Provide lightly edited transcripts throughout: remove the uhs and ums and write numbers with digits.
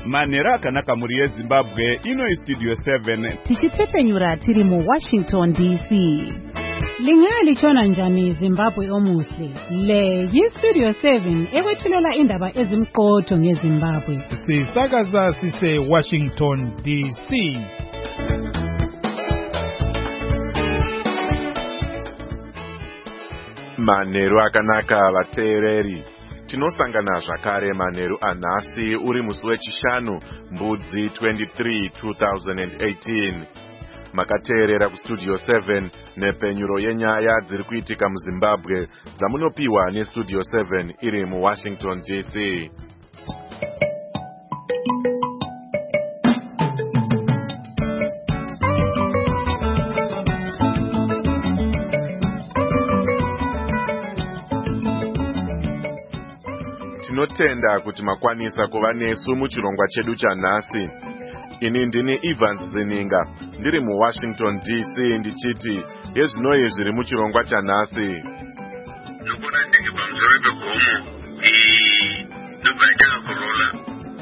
Manhero akanaka muri yeZimbabwe, ino Studio 7. Tichitsepenyura tiri mu Washington DC. Lingalitshona njani Zimbabwe omuhle? Le yiStudio 7 ekwethulela indaba ezimqotho ngeZimbabwe. Sisakaza sise Washington DC. Manhero akanaka vateereri. Tinosangana zvakare manheru anhasi uri musi wechishanu mbudzi 23 2018. Makateerera kuStudio 7 nepenyuro yenyaya dziri kuitika muZimbabwe dzamunopiwa neStudio 7 iri muWashington DC. Tinotenda kuti makwanisa kuva nesu muchirongwa chedu chanhasi. Ini ndini Evans Zininga, ndiri muWashington DC ndichiti yezvino zviri muchirongwa chanhasi. Nokona ndenge pamusoro pegomo nobva kurola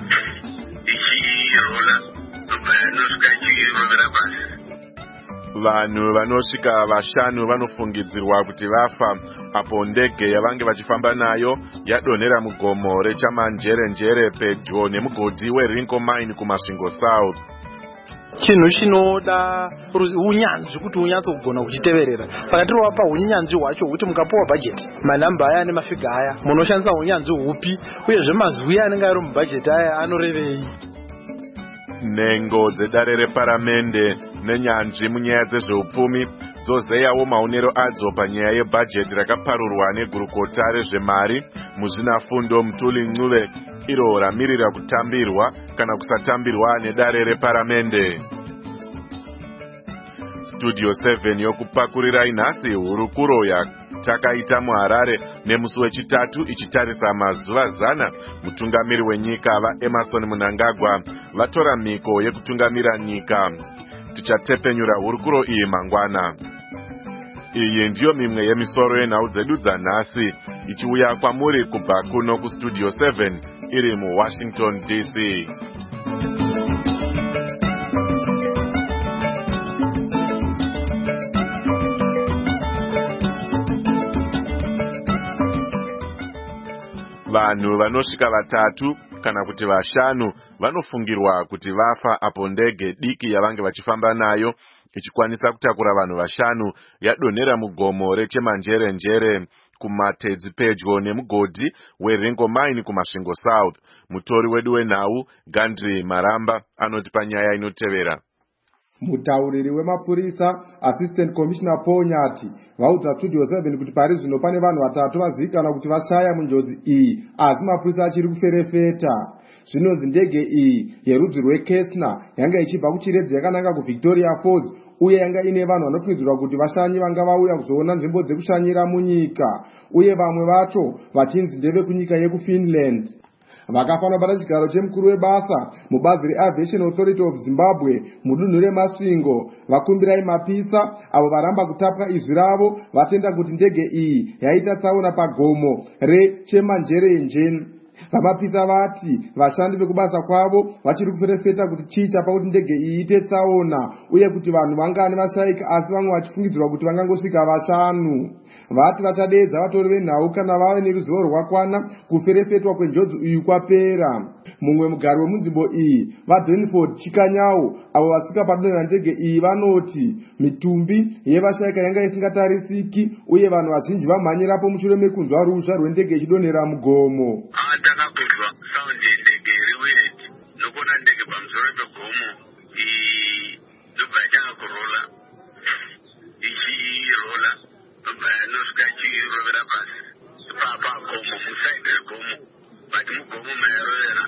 ichirola nobva nosvika ichirovera pasi. Vanhu vanosvika vashanu vanofungidzirwa kuti vafa apo ndege yavange vachifamba nayo yadonhera mugomo rechamanjerenjere pedyo nemugodhi weRinco Mine kumasvingo South. Chinhu chinoda unyanzvi kuti unyatsogona kuchiteverera. Saka tirovapa unyanzvi hwacho kuti mukapuwa bhajeti manhamba aya nemafiga aya munoshandisa unyanzvi hupi uyezve mazwi anenge ari mubhajeti aya anorevei. Nhengo dzedare reparamende nenyanzvi munyaya dzezveupfumi dzozeyawo maonero adzo panyaya yebhajeti rakaparurwa negurukota rezvemari muzvinafundo Mutuli Ncube, iro ramirira kutambirwa kana kusatambirwa nedare reparamende. Studio 7 yokupakurirai nhasi hurukuro takaita muHarare nemusi wechitatu ichitarisa mazuva 100 mutungamiri wenyika vaEmmerson Mnangagwa vatora mhiko yekutungamira nyika. Tichatepenyura hurukuro iyi mangwana. Iyi ndiyo mimwe yemisoro yenhau dzedu dzanhasi ichiuya kwamuri kubva kuno kuStudio 7 iri muWashington DC. Vanhu vanosvika 3 kana kuti vashanu vanofungirwa kuti vafa apo ndege diki yavange vachifamba nayo ichikwanisa kutakura vanhu vashanu yadonhera mugomo rechemanjerenjere kumatedzi pedyo nemugodhi weRinco Mine kumasvingo South. Mutori wedu wenhau Gandri Maramba anoti panyaya inotevera. Mutauriri wemapurisa Assistant Commissioner Paul Nyati vaudza Studio 7 kuti pari zvino pane vanhu 3 vazivikanwa kuti vashaya munjodzi iyi, asi mapurisa achiri kuferefeta. Zvinonzi ndege iyi yerudzi rweCessna yanga ichibva kuChiredzi yakananga kuVictoria Falls uye yanga ine vanhu vanofungidzirwa kuti vashanyi vanga vauya kuzoona nzvimbo dzekushanyira munyika, uye vamwe vacho vachinzi ndevekunyika yekuFinland. Vakafanwa bata chigaro chemukuru webasa mubazi reAviation Authority of Zimbabwe mudunhu reMasvingo vakumbirai mapisa avo varamba kutapwa izwi ravo vatenda kuti ndege iyi yaita tsaona pagomo rechemanjerenjere. Vamapisa vati vashandi vekubasa kwavo vachiri kuferefeta kuti chii chapa kuti ndege iyi ite tsaona uye kuti vanhu vangani vashaika, asi vamwe vachifungidzirwa kuti vangangosvika vashanu. Vati vachadedza vatori venhau kana vave neruzivo rwakakwana kuferefetwa kwenjodzi iyi kwapera. Mumwe mugari wemunzvimbo iyi vaDenford Chikanyawo avo vasvika padonhera ndege iyi vanoti mitumbi yevashaika yanga isingatarisiki uye vanhu vazhinji vamhanyirapo mushure mekunzwa ruzha rwendege ichidonhera mugomo. Takakuzwa saundi yendege iriweti nokona ndege pamusoro pegomo nobva yatanga kurola ichirola nobva yanosvika ichirovera pasi pagomo musaidi regomo bati mugomo mayarovera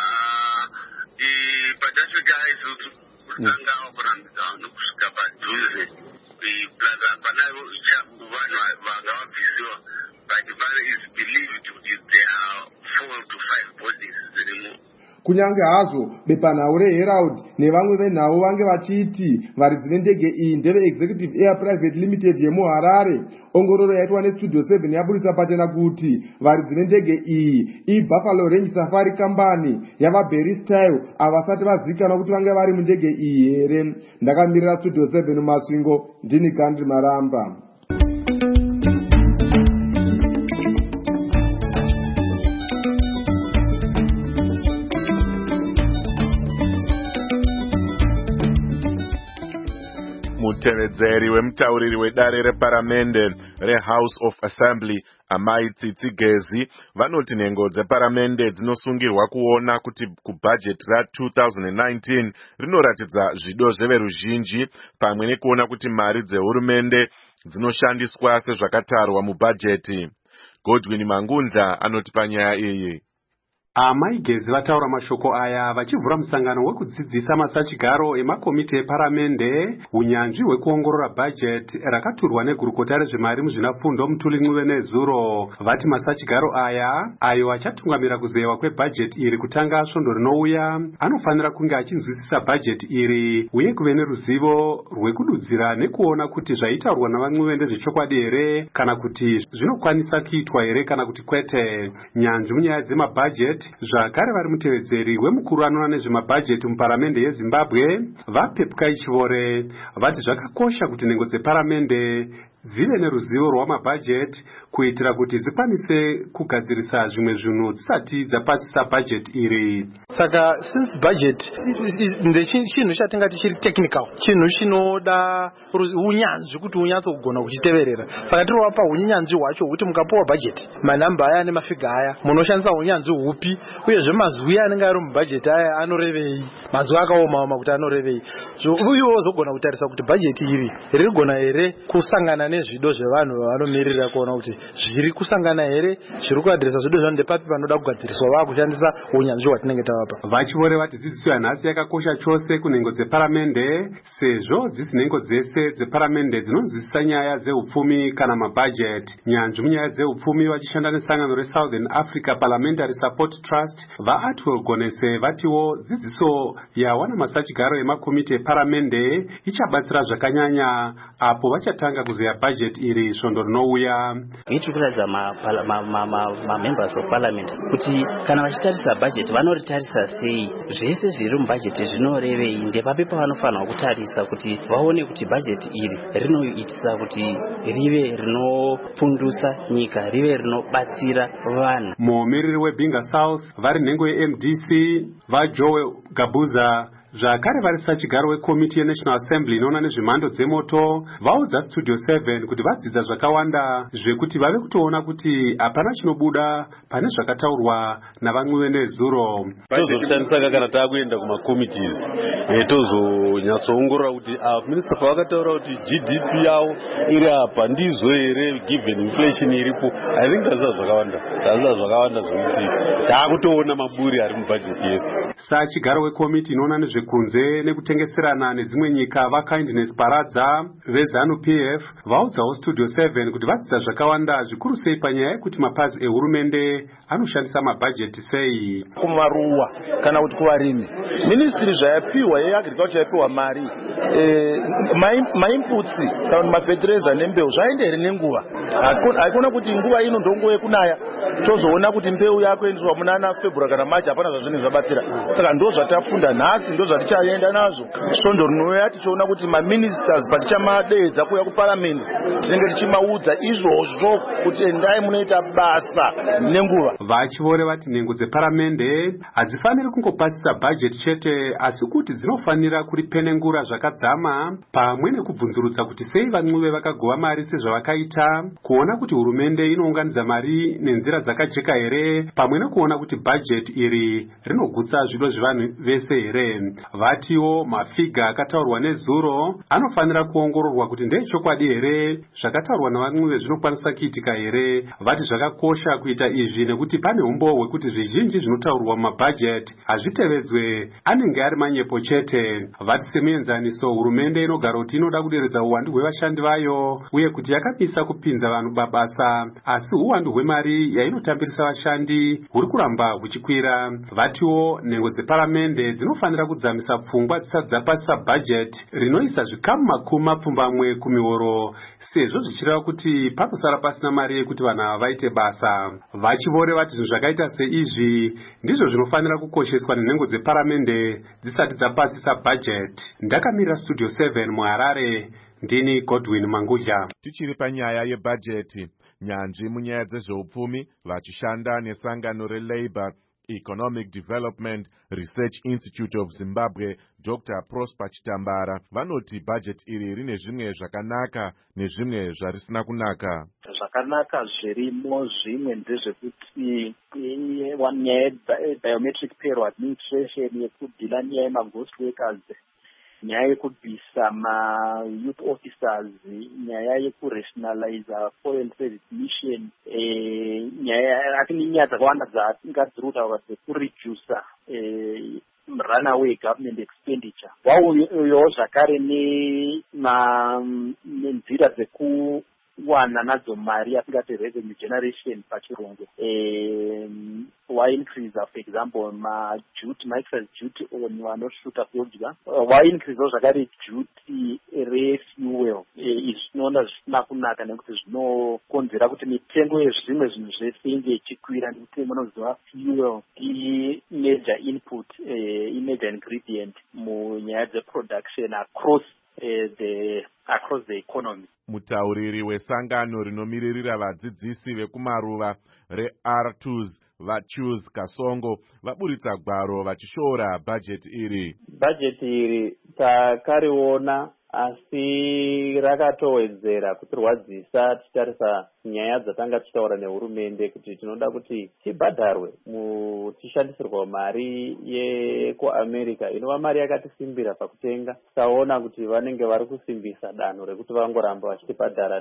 patasvika isusu kutanga kurambidza nokusvika padhuze plaza panayo vanhu vanga vabvisiwa but is believed kuti there are 4 to 5 bodies dzirimo kunyange hazvo bepanhau reherald nevamwe venhau vange vachiti varidzi vendege iyi ndeve-Executive Air Private Limited yemuharare. Ongororo yaitwa nestudio 7 yaburitsa pachena kuti varidzi vendege iyi iBuffalo Range Safari Company yavaBerry Style avasati vazivikanwa kuti vange vari mundege iyi here. Ndakamirira studio 7 Masvingo, ndini Gandhi Maramba. Mutevedzeri wemutauriri wedare reparamende reHouse of Assembly Amai Tsitsi Gezi vanoti nhengo dzeparamende dzinosungirwa kuona kuti kubhajeti ra2019 rinoratidza zvido zveveruzhinji pamwe nekuona kuti mari dzehurumende dzinoshandiswa sezvakatarwa mubhajeti. Godwin Mangunza anoti panyaya iyi. Amai Gezi vataura mashoko aya vachivhura musangano wekudzidzisa masachigaro emakomiti eparamende unyanzvi hwekuongorora bhajeti rakaturwa negurukota rezvemari muzvinafundo Mutuli Nezuro. Vati masachigaro aya ayo achatungamira kuzeyiwa kwebhajeti iri kutanga svondo rinouya anofanira kunge achinzwisisa bhajeti iri uye kuve neruzivo rwekududzira nekuona kuti zvaitaurwa navamwe ndezvechokwadi here kana kuti zvinokwanisa kuitwa here kana kuti kwete. Nyanzvi munyaya dzemabhajeti zvakare vari mutevedzeri wemukuru anoona nezvemabhajeti muparamende yeZimbabwe vaPepkai Chivore vati zvakakosha kuti nhengo dzeparamende zive neruzivo rwamabhajeti kuitira kuti dzikwanise kugadzirisa zvimwe zvinhu dzisati dzapasisa bhajeti iri. Saka since budget ndechinhu chatingati chiri technical, chinhu chinoda unyanzvi kuti unyatso kugona kuchiteverera. Saka tiri wapa unyanzvi hwacho kuti mukapuwa budget manhamba aya nemafiga aya munoshandisa unyanzvi hupi uyezve mazwi anenge ari mubhajeti aya anorevei, mazwi akaoma kuti anorevei. Uyewo zogona kutarisa kuti bhajeti iri ririgona here kusangana nezvido zvevanhu vanomirira kuona kuti zviri kusangana here, zviri kuadresa zvido zvano ndepapi panoda kugadziriswa vakushandisa unyanzvi hwatinenge tavapa. Vachivore vati dzidziso yanhasi yakakosha chose kunhengo dzeparamende sezvo dzisi nhengo dzese dzeparamende dzinonzwisisa nyaya dzeupfumi kana mabhajeti. Nyanzvi munyaya dzeupfumi vachishanda nesangano reSouthern Africa Parliamentary Support Trust vaAtwell Gonese vatiwo dzidziso yawana masachigaro emakomiti eparamende ichabatsira zvakanyanya apo vachatanga kuzeya bhajeti iri svondo rinouya. Tiri kuratidza members of parliament kuti kana vachitarisa bhajeti vanoritarisa sei, zvese zviri mubhajeti zvinorevei, ndepapi pavanofanira kutarisa kuti vaone kuti bhajeti iri rinoitisa kuti rive rinopundusa nyika, rive rinobatsira vanhu. Muomiriri weBinga South vari nhengo yeMDC vaJoe Gabuza zvakare vari sachigaro wekomiti yeNational Assembly inoona nezvemhando dzemoto vaudza Studio 7 kuti vadzidza zvakawanda zvekuti vave kutoona kuti hapana chinobuda pane zvakataurwa navamwe Nezuro. Tozoshandisa kana taakuenda kumakomities tozonyatsoongorora kuti minista pavakataura kuti GDP yavo iri apa ndizvo here given inflation iripo. I think tazisa zvakawanda zvokuti taakutoona maburi ari mubhajeti yese. Sachigaro wekomiti inoona nezvekunze nekutengeserana nedzimwe nyika vaKindness Paradza veZANU-PF vaudzawo Studio 7 kuti vadzidza zvakawanda zvikuru sei panyaya yekuti mapazi ehurumende anoshandisa mabhajeti sei. Kumaruwa kana kuti kuvarimi ministry zvayapiwa yeagriculture yapiwa mari mainputs kana mafertilizer nembeu zvaendere nenguva. Haikona kuti nguva ino ndongo yekunaya tozoona kuti mbeu yako endeswa muna February kana March hapana zvazvinenge zvabatsira. Saka ndo zvatafunda nhasi, ndo zvatichaenda nazvo svondo rinouya tichiona kuti maministers patichamadeedza kuuya kuparamende tinenge tichimaudza izvozvo kuti endai munoita basa nenguva. Vachivore vati nhengo dzeparamende hadzifaniri kungopasisa bhajeti chete asi kuti dzinofanira kuripenengura zvakadzama pamwe nekubvunzurudza kuti sei vamwe vakagova mari sezvavakaita, kuona kuti hurumende inounganidza mari nenzira dzakajeka here, pamwe nekuona kuti bhajeti iri rinogutsa zvido zvevanhu vese here. Vatiwo mafiga akataurwa nezuro anofanira kuongororwa kuti ndechokwadi here, zvakataurwa navamwe zvinokwanisa kuitika here. Vati zvakakosha kuita izvi nekuti pane umbo hwekuti zvizhinji zvinotaurwa mumabhajeti hazvitevedzwe, anenge ari manyepo chete. Vati semuenzaniso, hurumende inogara kuti inoda kuderedza uwandu hwevashandi vayo uye kuti yakamisa kupinza vanhu babasa, asi uwandu hwemari yainotambirisa vashandi huri kuramba huchikwira. Vatiwo nhengo dzeparamende dzinofanira kudzamisa pfungwa dzisati dzapasisa bhajeti rinoisa zvikamu makumi mapfumbamwe kumihoro, sezvo zvichireva kuti panosara pasina mari yekuti vanhu ava vaite basa. Vachivore vati zvinhu zvakaita seizvi ndizvo zvinofanira kukosheswa nenhengo dzeparamende dzisati dzapasisa bhajeti. Ndakamirira Studio 7 muHarare, ndini Godwin Mangudya. Tichiri panyaya yebhajeti, nyanzvi munyaya dzezveupfumi vachishanda nesangano reLabour Economic Development Research Institute of Zimbabwe, Dr. Prosper Chitambara, vanoti bhajeti iri rine zvimwe zvakanaka nezvimwe zvarisina kunaka. Zvakanaka zvirimo zvimwe ndezvekuti nyaya biometric payroll administration yekudhila nyaya yemaghost workers, nyaya yekubvisa ma-youth officers, nyaya yekurationalize foreign service mission, nyaya dzakawanda dzatingadzirutaura dzekuredusa runaway government expenditure. Wauyowo zvakare nenzira dzekuwana nadzo mari yatingati revenue generation pachirungu. Increase, for example, excise duty on vanoshuta kudya. Increase zvakare duty refuel. Izvi zvinoona zvisina kunaka nekuti zvinokonzera kuti mitengo yezvimwe zvinhu zvese inge ichikwira, nekuti munoziva fuel major input, major ingredient munyaya dzeproduction across the economy. Mutauriri wesangano rinomiririra vadzidzisi vekumaruva reR2s vaChoose Kasongo vaburitsa gwaro vachishora bhajeti iri. Bhajeti iri takariona asi rakatowedzera kutirwadzisa tichitarisa nyaya dzatanga tichitaura nehurumende kuti tinoda kuti tibhadharwe tichishandisirwa mari yekuAmerica inova mari yakatisimbira pakutenga. Taona kuti vanenge vari kusimbisa danho rekuti vangoramba vachitibhadhara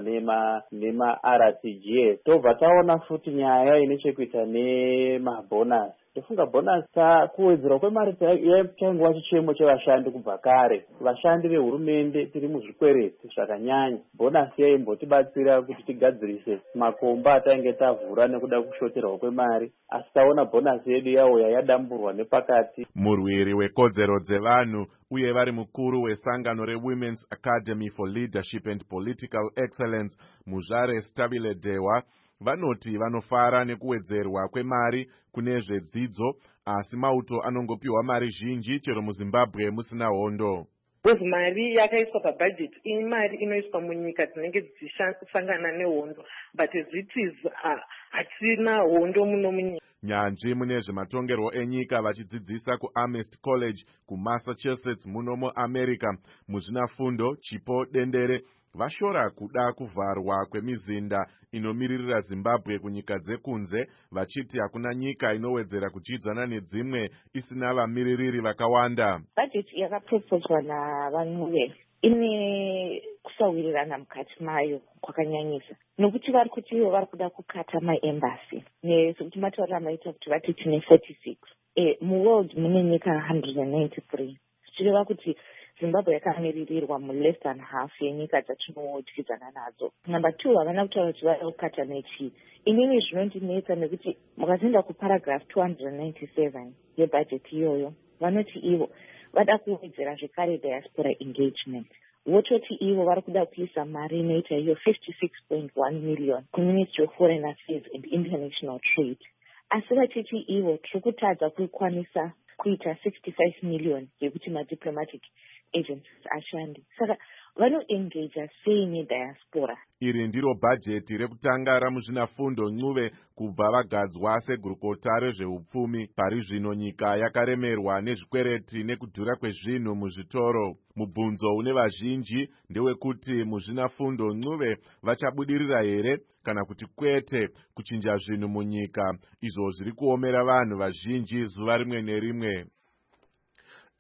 nema-RTGS. Tobva taona futi nyaya ine chekuita nemabhonasi. Tofunga bonus kuwedzerwa kwemari chainguva chichemo chevashandi kubva kare. Vashandi vehurumende tiri muzvikwereti zvakanyanya. Bonasi yaimbotibatsira kuti tigadzirise makomba atainge tavhura nekuda kushoterwa kwemari, asi taona bonasi yedu yauya yadamburwa nepakati. Murwiri wekodzero dzevanhu uye vari mukuru wesangano reWomen's Academy for Leadership and Political Excellence, Muzvare Stabile Dewa, vanoti vanofara nekuwedzerwa kwemari kune zvedzidzo, asi mauto anongopiwa mari zhinji chero muZimbabwe musina hondo. Because mari yakaiswa pabudget ini mari inoiswa munyika dzinenge dzichisangana nehondo, but as it is hatina hondo muno munyika. Nyanzvi mune zvematongerwo enyika vachidzidzisa kuAmherst College kuMassachusetts muno muAmerica muzvinafundo chipo dendere vashora kuda kuvharwa kwemizinda inomiririra Zimbabwe kunyika dzekunze, vachiti hakuna nyika inowedzera kuchidzana nedzimwe isina vamiririri vakawanda. Bhajeti yakapropozwa navanhuve ine kusawirirana mukati mayo kwakanyanyisa, nokuti vari kuti ivo vari kuda kukata maembasi sekuti mataurira maita kuti vati tine 46 muworld mune nyika 193, zvichireva kuti Zimbabwe yakamiririrwa less than half yenyika dzatinodyidzana nadzo. Number 2, havana kutaura kuti vada kukata nechi. Inini zvinondinetsa nekuti mukazoenda kuparagraph 297 yebhajeti iyoyo, vanoti ivo vada kuwedzera zvekare diaspora engagement. Vototi ivo vari kuda kuisa mari inoita iyo 56.1 million kuMinistry of Foreign Affairs and International Trade. Asi vachiti ivo tiri kutadza kuikwanisa kuita 65 million yekuti madiplomatic agencies ashandi. Saka vanoengaja sei nediaspora? Iri ndiro bhajeti rekutanga ramuzvinafundo Ncube kubva vagadzwa segurukota rezveupfumi. Pari zvino nyika yakaremerwa nezvikwereti nekudhura kwezvinhu muzvitoro. Mubvunzo une vazhinji ndewekuti muzvinafundo Ncube vachabudirira here kana kuti kwete kuchinja zvinhu munyika, izvo zviri kuomera vanhu vazhinji zuva rimwe nerimwe.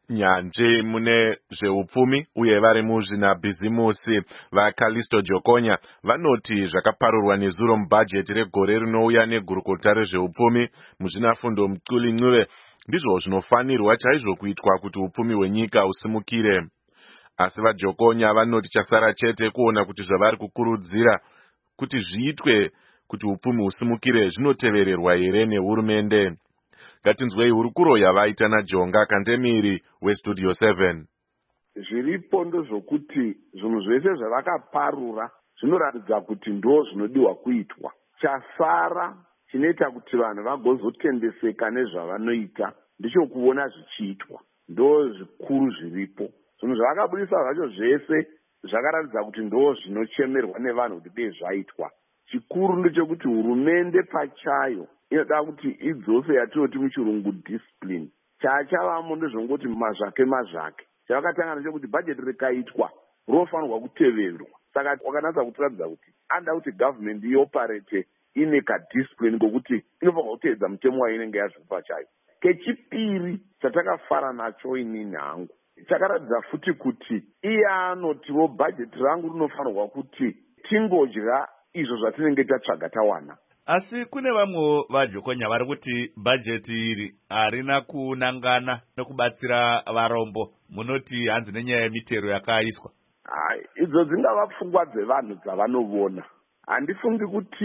nyanzvi mune zveupfumi uye vari muzvinabhizimusi vaCallisto Jokonya vanoti zvakaparurwa nezuro mubhajeti regore rinouya negurukota rezveupfumi muzvinafundo Mculi Ncube ndizvo zvinofanirwa chaizvo kuitwa kuti upfumi hwenyika usimukire. Asi vaJokonya vanoti chasara chete kuona kuti zvavari kukurudzira kuti zviitwe kuti upfumi husimukire zvinotevererwa here nehurumende. Ngatinzwei hurukuro yavaita naJonga Kandemiri weStudio 7. Zviripo ndozvokuti zvinhu zvese zvavakaparura zvinoratidza kuti ndo zvinodiwa kuitwa. Chasara chinoita kuti vanhu vagozotendeseka nezvavanoita ndicho kuona zvichiitwa. Ndo zvikuru zviripo. Zvinhu zvavakabudisa zvacho zvese zvakaratidza kuti ndo zvinochemerwa nevanhu kuti dei zvaitwa. Chikuru ndechekuti hurumende pachayo inoda kuti idzose yatinoti muchirungu discipline. Chavamo ndezvongoti mazvake. Chavakatanga ndechekuti bhajeti rikaitwa rofanirwa kuteverwa. Saka wakanatsa kutiratidza kuti anoda kuti government ioperate ine kadiscipline ngokuti inofanirwa kuteedza mutemo wainenge yazvipa chayo. Kechipiri chatakafara nacho inini hangu chakaratidza futi kuti iye anotiwo bhajeti rangu rinofanirwa kuti tingodya izvo zvatinenge tatsvaga tawana. Asi kune vamwe vaJokonya vari kuti bhajeti iri harina kunangana nekubatsira varombo. Munoti hanzi nenyaya yemitero yakaiswa. Idzo dzingava pfungwa dzevanhu dzavanovona. Handifungi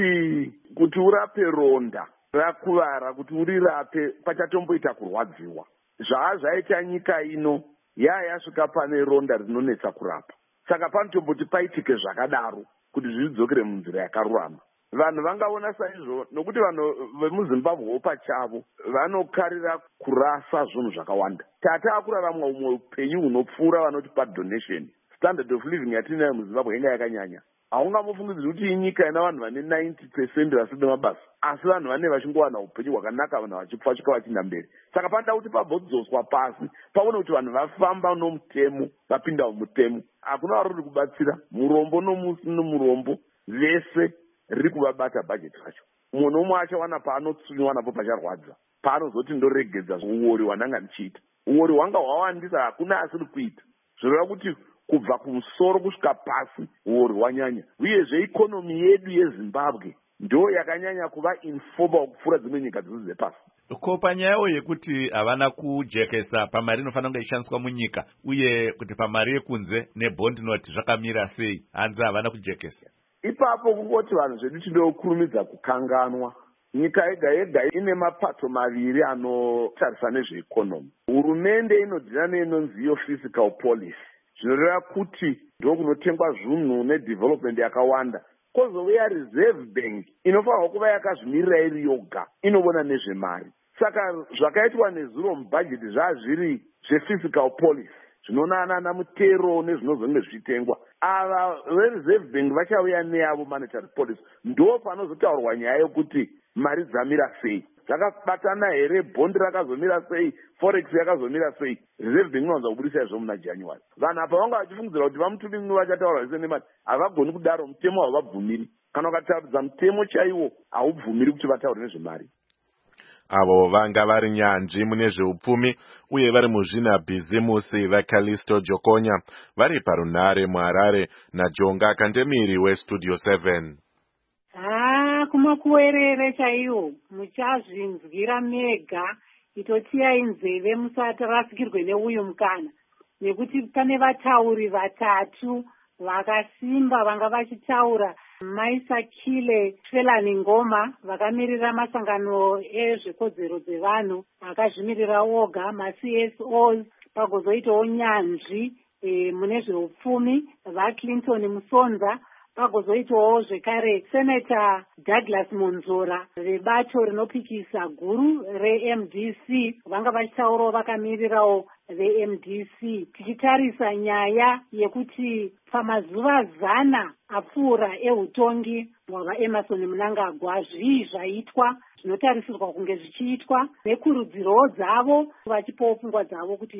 kuti urape ronda rakuvara, kuti urirape pachatomboita kurwadziwa. Zvaita nyika ino yasvika pane ronda rinonetsa kurapa. Saka panotomboti paitike zvakadaro kuti zvidzokere munzira yakarurama. Vanhu vangaona saizvo nokuti vanhu vemuZimbabwe pachavo vanokarira kurasa zvinhu zvakawanda. Tata kurarama umwe upenyu hunopfuura vanoti donation. Standard of living yatinayo muZimbabwe inga yakanyanya. Haungamufungidziri kuti inyika ina vanhu vane 90% vasina mabasa. Asi vanhu vane vachingowana upenyu hwakanaka, vanhu vachipfachika vachinda mberi. Saka panoda kuti pabvodzoswa pasi paone kuti vanhu vafamba nomutemo, vapinda mumutemo. Hakuna vari kubatsira murombo nomusi nomurombo vese riri kuvabata bhajeti racho. Munhu umwe achawana paanotsunyiwa napo pacharwadza, paanozoti ndoregedza uori hwananga ndichiita. Uori hwanga hwawandisa hakuna asiri kuita. Zvoreva kuti kubva kumusoro kusvika pasi uori hwanyanya. Uyezve ikonomi yedu yeZimbabwe ndo yakanyanya kuva informal kupfuura dzimwe nyika dzose dzepasi. Ko panyayawo yekuti havana kujekesa pamari inofanira kunge ishandiswa munyika uye kuti pamari yekunze nebhondi noti zvakamira sei, hanzi havana kujekesa. Ipapo kungoti vanhu zvedu tinokurumidza kukanganwa. Nyika yega yega ine mapato maviri anotarisa nezveikonomi. Hurumende inodhira neinonzi fiscal policy. Zvinoreva kuti ndokunotengwa zvinhu nedevelopment yakawanda. Kozouya reserve bank inofanirwa kuva yakazvimirira iri yoga, inoona nezvemari. Saka zvakaitwa nezuro mubhajeti zvazviri zvefiscal policy, zvinoona namutero nezvinozonge zvichitengwa. Ava vereserve bank vachauya neyavo monetary policy. Ndo panozotaurwa nyaya yokuti mari dzamira sei. Zvakabatana here, bondi rakazomira sei, forex yakazomira sei. Reserve bank inowanza kubudisa izvo muna January. Vanhu apa vanga vachifungidzira kuti vaMutuli Ncube vachataura zvese nemari. Havagoni kudaro, mutemo havabvumiri. Kana ukataridza mutemo chaiwo haubvumiri kuti vataure nezvemari. Avo vanga vari nyanzvi mune zveupfumi uye vari muzvinabhizimusi vaCallisto Jokonya vari parunhare muHarare naJonga Kandemiri weStudio 7. Kumakuwerere chaiwo muchazvinzwira mega, itotiyai nzeve musati rasikirwe neuyu mukana, nekuti pane vatauri vatatu vakasimba vanga vachitaura. Maisakile Felani Ngoma vakamirira masangano ezvekodzero dzevanhu akazvimirira oga, maCSOs, pagozoitawo nyanzvi mune zveupfumi vaClinton Musonza, pagozoitawo zvekare Senator Douglas Monzora vebato rinopikisa guru reMDC vanga vachitaurawo vakamirirawo veMDC. Tichitarisa nyaya yekuti pamazuva 100 apfuura eutongi hwaVaEmmerson Mnangagwa zvii zvaitwa, zvinotarisirwa kunge zvichiitwa, nekurudzirowo dzavo vachipawo pfungwa dzavo kuti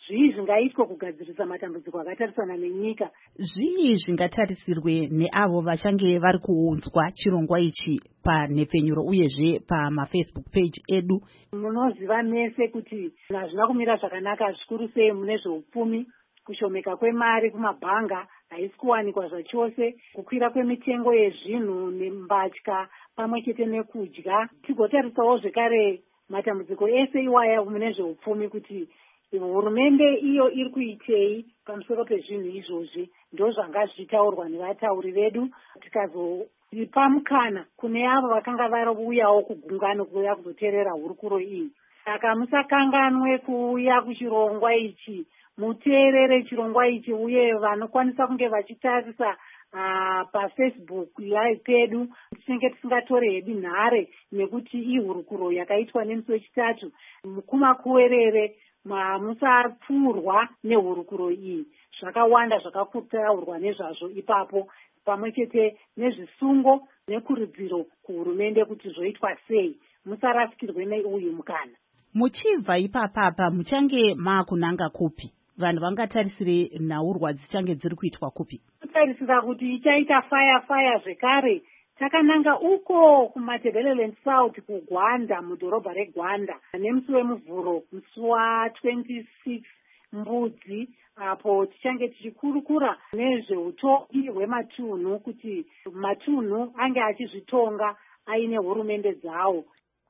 zvii zvingaitwa kugadzirisa matambudziko akatarisana nenyika. Zvii zvingatarisirwe neavo vachange vari kuunzwa chirongwa ichi panhepfenyuro uyezve pamafacebook page edu? Munoziva mese kuti hazvina kumira zvakanaka zvikuru sei mune zveupfumi. Kushomeka kwemari kumabhanga haisi kuwanikwa zvachose, kukwira kwemitengo yezvinhu nembatya pamwe chete nekudya. Tigotarisawo zvekare matambudziko ese iwaya mune zveupfumi kuti hurumende iyo iri kuitei pamusoro pezvinhu izvozvi. Ndo zvanga zvichitaurwa nevatauri vedu, tikazopa mukana kune avo vakanga varuyawo kugungano kuuya kuzoteerera hurukuro iyi. Saka musakanganwe kuuya kuchirongwa ichi, muteerere chirongwa ichi, uye vanokwanisa kunge vachitarisa paFacebook live pedu tinenge tisingatore hedu nhare nekuti ihurukuro yakaitwa nemusi wechitatu. Kumakuwerere musapfuurwa nehurukuro iyi. Zvakawanda zvakakutaurwa nezvazvo ipapo, pamwe chete nezvisungo nekurudziro kuhurumende kuti zvoitwa sei. Musarasikirwe neuyu mukana. Muchibva ipapapa muchange maakunanga kupi? Vanhu vangatarisire nhaurwa dzichange dziri kuitwa kupi? Kutarisira kuti ichaita faya zvekare. Takananga uko kumaTebeleland South kuGwanda, mudhorobha reGwanda, nemusi wemuvhuro, musi wa26 Mbudzi, apo tichange tichikurukura nezveutongi hwematunhu, kuti matunhu ange achizvitonga aine hurumende dzawo.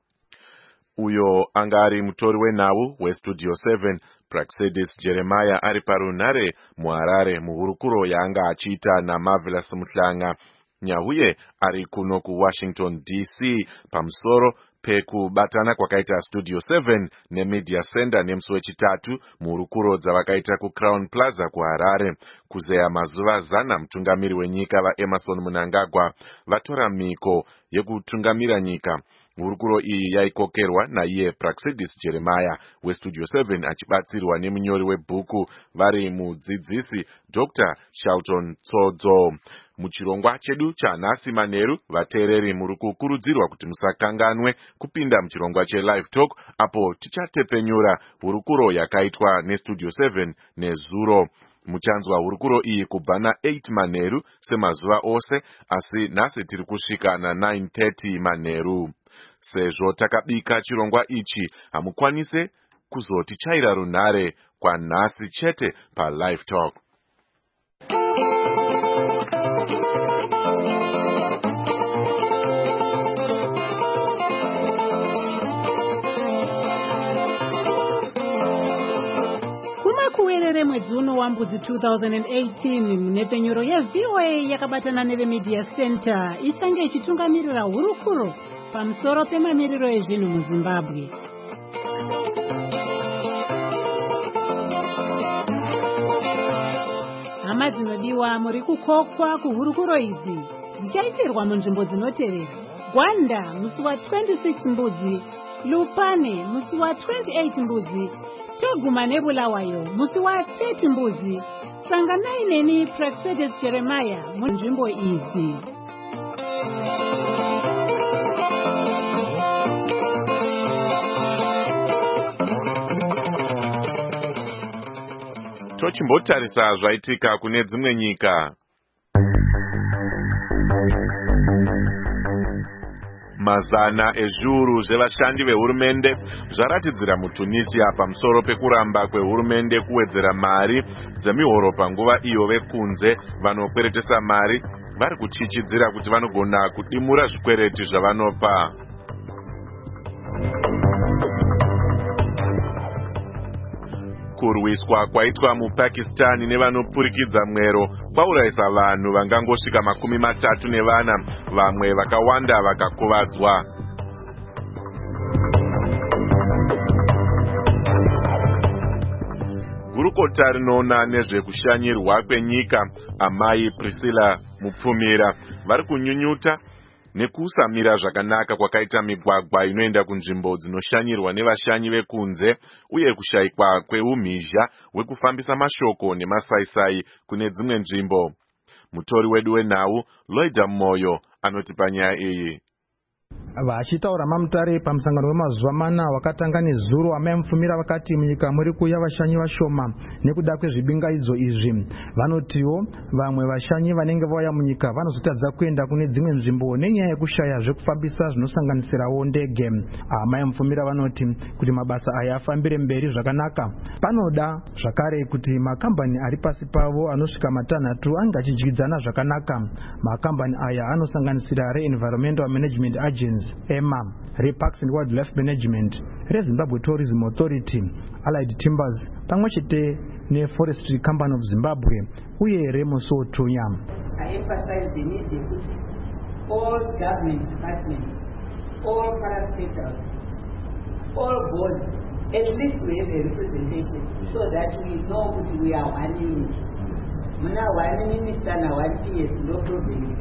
Uyo anga ari mutori wenhau westudio 7 Praxedis Jeremiah ari parunhare muHarare muhurukuro yaanga achiita naMarvelous Muhlanga. Nyahuye ari kuno kuWashington DC pamusoro pekubatana kwakaita Studio 7 neMedia Center nemusi wechitatu muhurukuro dzavakaita kuCrown Plaza kuHarare kuzeya mazuva 100 mutungamiri wenyika vaEmerson Mnangagwa vatora mhiko yekutungamira nyika. Hurukuro iyi yaikokerwa naiye Praxedis Jeremiah weStudio 7 achibatsirwa nemunyori webhuku vari mudzidzisi Dr. Shelton Tsodzo. Muchirongwa chedu chanhasi manheru, vateereri muri kukurudzirwa kuti musakanganwe kupinda muchirongwa cheLive Talk apo tichatepenyura hurukuro yakaitwa neStudio 7 nezuro. Muchanzwa hurukuro iyi kubva na8 manheru semazuva ose, asi nhasi tiri kusvika na9:30 manheru. Sezvo takabika chirongwa ichi, hamukwanise kuzotichaira runhare kwanhasi chete paLive Talk. Kuwerere mwedzi uno wambudzi 2018 munhepfenyuro yeVOA yakabatana neveMedia Center ichange ichitungamirira hurukuro pamusoro pemamiriro ezvinhu muZimbabwe. Hama dzinodiwa, muri kukokwa kuhurukuro idzi dzichaitirwa munzvimbo dzinotevera: Gwanda musi wa26 Mbudzi, Lupane musi wa28 Mbudzi, toguma neBulawayo musi wa30 Mbudzi. Sanganai neni Praxedis Jeremiah munzvimbo idzi. Tochimbotarisa zvaitika kune dzimwe nyika. Mazana ezviuru zvevashandi vehurumende zvaratidzira muTunisia pamusoro pekuramba kwehurumende kuwedzera mari dzemihoro panguva iyo vekunze vanokweretesa mari vari kuchichidzira kuti vanogona kudimura zvikwereti zvavanopa. Kurwiswa kwaitwa muPakistan nevanopurikidza mwero kwaurayisa vanhu vangangosvika 34, vamwe vakawanda vakakuvadzwa. Gurukota rinoona nezvekushanyirwa kwenyika, amai Priscilla Mupfumira, vari kunyunyuta nekusamira zvakanaka kwakaita migwagwa inoenda kunzvimbo dzinoshanyirwa nevashanyi vekunze, uye kushayikwa kweumhizha hwekufambisa mashoko nemasaisai kune dzimwe nzvimbo. Mutori wedu wenhau Loida Moyo anoti panyaya iyi. Vachitaura Mamutare pamusangano wemazuva mana wakatanga nezuro, amai mufumira vakati munyika muri kuuya vashanyi vashoma nekuda kwezvibingaidzo izvi. Vanotiwo vamwe vashanyi vanenge vauya munyika vanozotadza kuenda kune dzimwe nzvimbo nenyaya yekushaya zvekufambisa zvinosanganisirawo ndege. Amai mufumira vanoti kuti mabasa aya afambire mberi zvakanaka, panoda zvakare kuti makambani ari pasi pavo anosvika matanhatu ange achidyidzana zvakanaka. Makambani aya anosanganisira re-Environmental Management Agency EMA, re-Parks and Wildlife Management, re-Zimbabwe Tourism Authority, Allied Timbers, pamwechete ne-Forestry Company of Zimbabwe, uye re-Musuo Tunya. I emphasize the need to put all government departments, all parastatals, all boards, at least we have a representation so that we know that we are one unit. Muna one minister na one PS, no problem.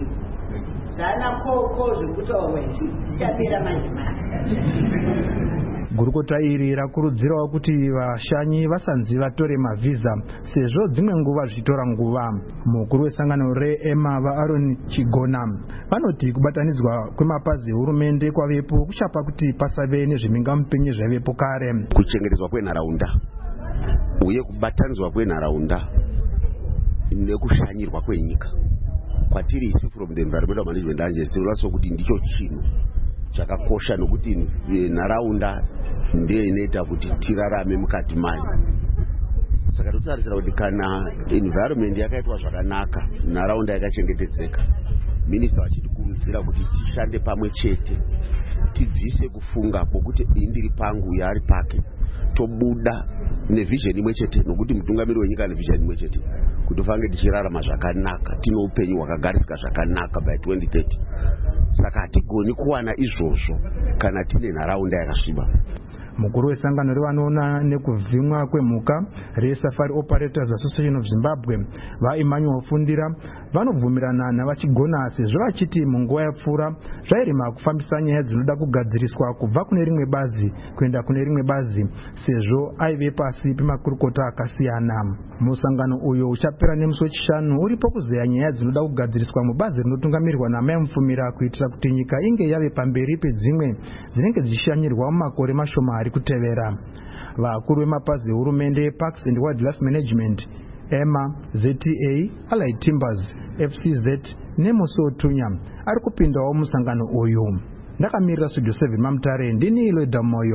Gurukota iri rakurudzirawo kuti vashanyi vasanzi vatore mavhiza sezvo dzimwe nguva zvichitora nguva. Mukuru wesangano re-EMA vaAron Chigona vanoti kubatanidzwa kwemapazi ehurumende kwavepo kuchapa kuti pasave nezvimhingamupenyu zvaivepo kare. Kuchengetedzwa kwenharaunda uye kubatanidzwa kwenharaunda nekushanyirwa kwenyika kwatiri isi from the Environmental Management Agency tinoratidza kuti ndicho chinhu chakakosha nokuti nharaunda ndiyo inoita kuti tirarame mukati mayo. Saka totarisira kuti kana environment yakaitwa zvakanaka, nharaunda yakachengetedzeka, minista vachitikurudzira kuti tishande pamwe chete, tibvise kufunga kwokuti indiri pangu yaari pake, tobuda nevision imwe chete, nokuti mutungamiri wenyika nevision imwe chete, kuti fange tichirarama zvakanaka, tino upenyu hwakagarisika zvakanaka by 2030. Saka hatigoni kuwana izvozvo kana tine nharaunda yakasviba. Mukuru wesangano revanoona nekuvhimwa kwemhuka re-Safari Operators Association of Zimbabwe vaEmmanuel Fundira vanobvumirana navachigona sezvo vachiti munguva yapfuura zvairema kufambisa nyaya dzinoda kugadziriswa kubva kune rimwe bazi kuenda kune rimwe bazi sezvo aive pasi pemakurukota akasiyana. Musangano uyo uchapera nemusi wechishanu uripo kuzeya nyaya dzinoda kugadziriswa mubazi rinotungamirirwa namai mufumira kuitira kuti nyika inge yave pamberi pedzimwe dzinenge dzichishanyirwa mumakore mashoma ari kutevera. Vakuru vemapazi ehurumende Parks and Wildlife Management, EMA, ZTA, Allied Timbers, FCZ neMusuo Tunya ari kupindawo musangano uyu. Ndakamirira Studio 7 Mamutare, ndini Iloida Moyo.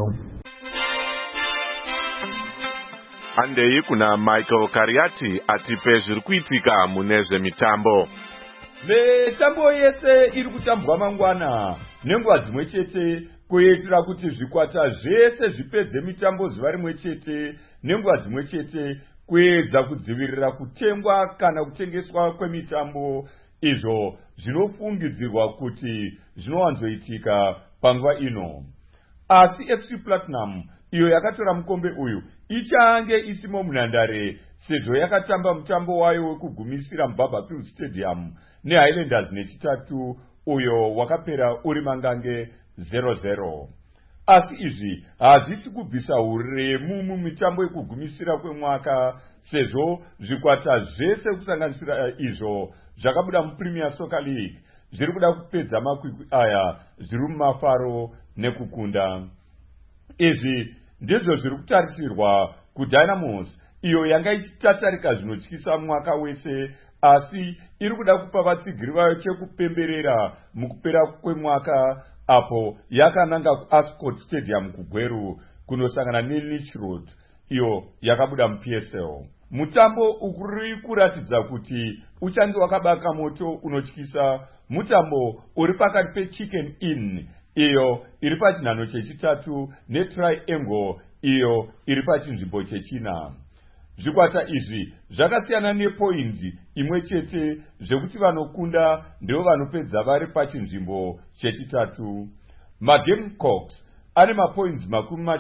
Andei kuna Michael Kariati atipe zviri kuitika mune zvemitambo. Mitambo yese iri kutambwa mangwana nenguva dzimwe chete kuitira kuti zvikwata zvese zvipedze mitambo zuva rimwe chete nenguva dzimwe chete kuedza kudzivirira kutengwa kana kutengeswa kwemitambo izvo zvinofungidzirwa kuti zvinowanzoitika panguva ino. Asi FC Platinum iyo yakatora mukombe uyu ichange isimo munhandare sezvo yakatamba mutambo wayo wekugumisira muBarberfield Stadium neHighlanders nechitatu uyo wakapera uri mangange 0-0. Asi izvi hazvisi kubvisa uremu mumitambo yekugumisira kwemwaka sezvo zvikwata zvese kusanganisira izvo zvakabuda muPremier Soccer League zviri kuda kupedza makwikwi aya zviri mumafaro nekukunda. Izvi ndizvo zviri kutarisirwa kuDynamos iyo yanga ichitatarika zvinotyisa mwaka wese, asi iri kuda kupa vatsigiri vayo chekupemberera mukupera kwemwaka apo yakananga kuAscot Stadium kuGweru kunosangana neNichroad iyo yakabuda muPSL. Mutambo uri kuratidza kuti uchange wakabaka moto unotyisa, mutambo uri pakati peChicken Inn iyo iri pachinhano chechitatu neTriangle iyo iri pachinzvimbo chechina. Zvikwata izvi zvakasiyana nepoindi imwe chete zvekuti vanokunda ndivo vanopedza vari pachinzvimbo chechitatu. MaGamecocks ane mapoints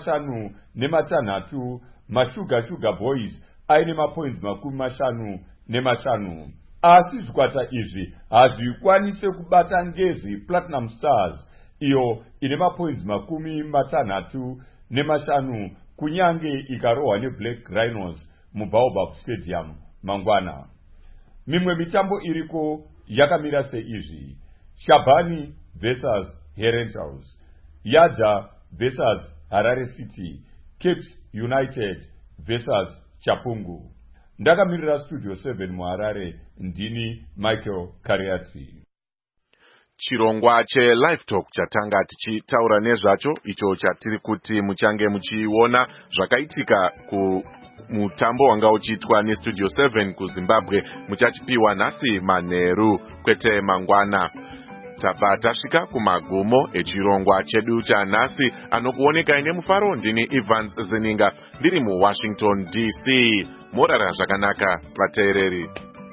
56, maSugar Boys aine mapoints 55. Asi zvikwata izvi hazvikwanise kubata ngezi Platinum Stars iyo ine mapoints 65 kunyange ikarohwa neBlack Rhinos muBaobab Stadium mangwana. Mimwe mitambo iriko yakamira seizvi: Shabani versus Herentals, Yadza versus Harare City, Cape United versus Chapungu. Ndakamirira Studio 7 muHarare, ndini Michael Kariati. Chirongwa che-Live Talk chatanga tichitaura nezvacho, icho chatiri kuti muchange muchiona zvakaitika mutambo wanga uchiitwa neStudio 7 kuZimbabwe muchachipiwa nhasi manheru kwete mangwana. Tabva tasvika kumagumo echirongwa chedu chanhasi. Anokuonekai nemufaro ndini Evans Zeninga, ndiri muWashington DC. Morara zvakanaka vateereri.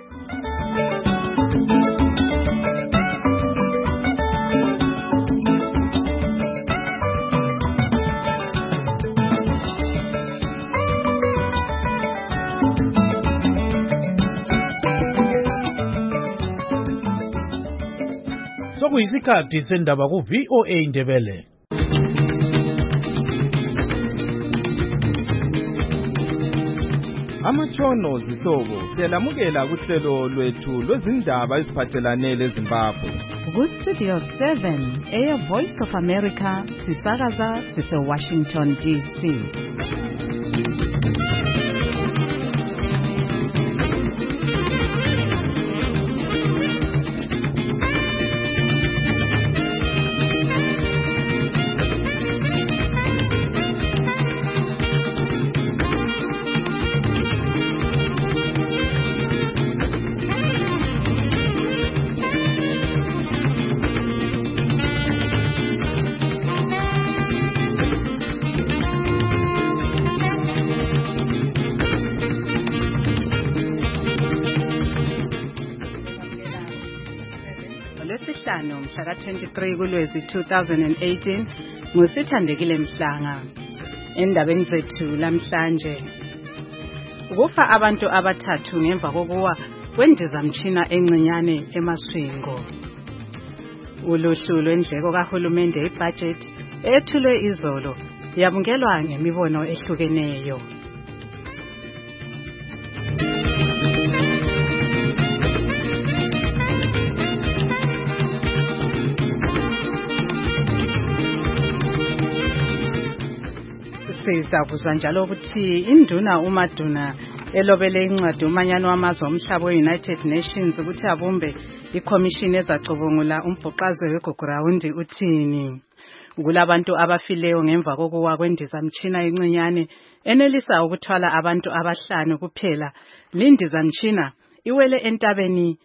Sokuyisikhathi sendaba ku-VOA Ndebele. Amatshono zihlobo siyalamukela kuhlelo lwethu lwezindaba eziphathelane leZimbabwe. Ku-Studio 7 Air Voice of America sisakaza sise-Washington DC. Mhla 23 kuLwezi 2018 nguSithandekile Mhlanga. Endabeni zethu lamhlanje, ukufa abantu abathathu ngemva kokuwa kwendizamtshina encinyane eMasvingo. Uluhlu lwendleko kahulumende ibudget ethulwe izolo yabungelwa ngemibono ehlukeneyo. Sizakuzwa njalo ukuthi induna uMaduna elobele incwadi umanyano wamazwe omhlaba we-United Nations ukuthi abumbe ikhomishini ezacubungula umbhuqazwe weGugurawundi uthini. Kulabantu abafileyo ngemva kokuwa kwendizamtshina encinyane enelisa ukuthwala abantu abahlanu kuphela. Lindizamtshina iwele entabeni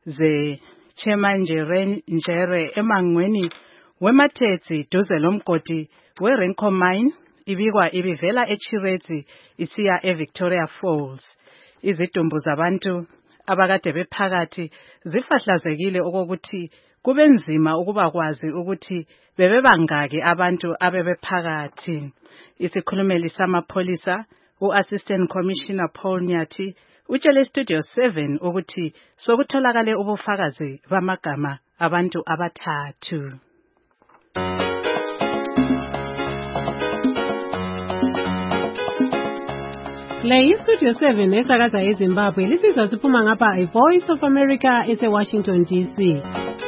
zeChemanjere emangweni weMatetsi duze lomgodi weRenco Mine. Ibikwa ibivela eChiredzi isiya eVictoria Falls. Izidumbu zabantu abakade bephakathi zifahlazekile okokuthi kube nzima ukuba kwazi ukuthi bebebangaki abantu abebephakathi. Isikhulumeli samapholisa uAssistant Commissioner Paul Nyathi utshele Studio 7 ukuthi sokutholakale ubufakazi bamagama abantu abathathu. Le iStudio 7 esakaza eZimbabwe lisiza siphuma ngapha iVoice of America ese-Washington DC.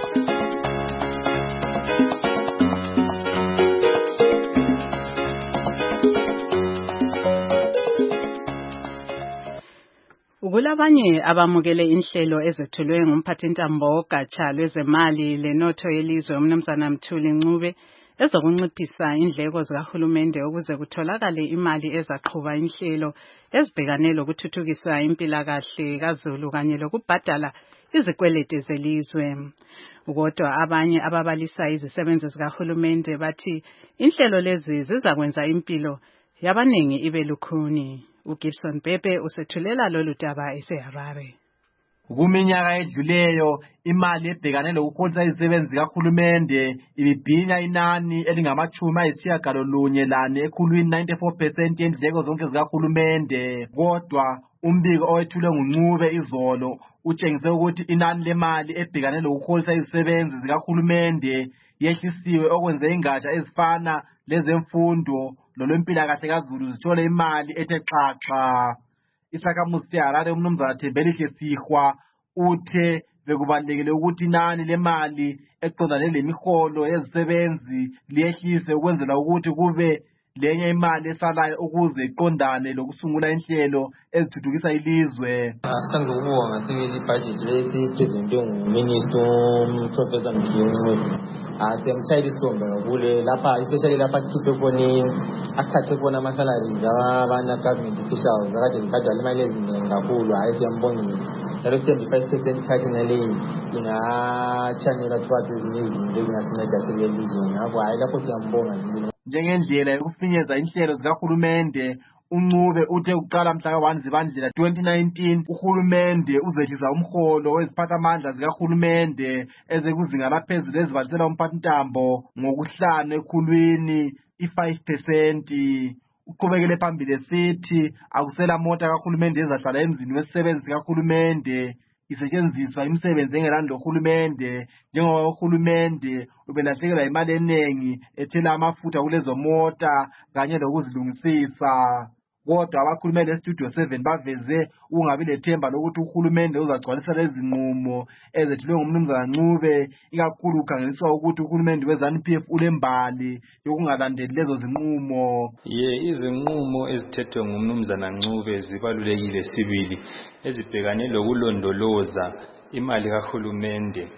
Kulabanye abamukele inhlelo ezethulwe ngumphathintambo wogatsha lwezemali lenotho yelizwe uMnumzana Mthuli Ncube ezokunciphisa indleko zikahulumende ukuze kutholakale imali ezaqhuba inhlelo ezibhekane lokuthuthukisa impilakahle kaZulu kanye lokubhadala izikweleti zelizwe. Kodwa abanye ababalisa izisebenzi zikahulumende bathi inhlelo lezi zizakwenza impilo yabaningi ibe lukhuni. uGibson Pepe usethulela lolu daba eseHarare. Kuminyaka edluleyo imali ebhekane lokukholisa izisebenzi zikahulumende ibibhinya inani elingama-94 ekhulwini 94% yendleko zonke zikahulumende. Kodwa umbiko owethulwe nguNcube izolo utshengise ukuthi inani lemali ebhekane lokukholisa izisebenzi zikahulumende yehlisiwe okwenze ingatsha ezifana lezemfundo lolwempilakahle kaZulu zithole imali ethe xaxa. Isakhamuzi seHarare uMnumzana Thembelihle Sihwa uthe bekubalekele ukuthi inani lemali eqondane lemiholo yezisebenzi liyehlise ukwenzela ukuthi kube lenye imali esalayo ukuze iqondane lokusungula inhlelo ezithuthukisa ilizwe. Asithanda ukubonga sibili ibudget esiyipresentwe nguMinister Professor Mkhize. Siyamthayela isonga ngakule lapha especially lapha kukhiphe khona akuthathe khona ama-salaries abana government officials akade ngibhadala imali eziningi kakhulu. Hayi siyambongile njalo 75% khathi naleyi ingachanela towards ezinye izinto ezingasinceda sebelizweni. Ngakho hayi lapho siyambonga sibili. Njengendlela yokufinyeza inhlelo zikahulumende, uNcube uthe uqala mhla ka-1 Zibandlela 2019 uhulumende uzehlisa umholo weziphathamandla zikahulumende ezekuzinga laphezulu ezibalisela umphathintambo ngokuhlanu ekhulwini i-5%. Uqhubekele phambili esithi akusela mota kahulumende ezahlala emzini wesisebenzi sikahulumende isetshenziswa imisebenzi engelanda uhulumende njengoba uhulumende ubelahlekelwa imali eningi ethela amafutha kulezo mota kanye lokuzilungisisa. Kodwa abakhulumeli eStudio 7 baveze ukungabi lethemba lokuthi uhulumende uzagcwalisa lezi nqumo ezethulwe ngumnumzana Ncube, ikakhulu kukhangeliswa ukuthi uhulumende we-ZANU-PF ulembali yokungalandeli lezo zinqumo. Izinqumo ezithethwe ngumnumzana Ncube zibalulekile sibili, ezibhekane lokulondoloza imali kahulumende,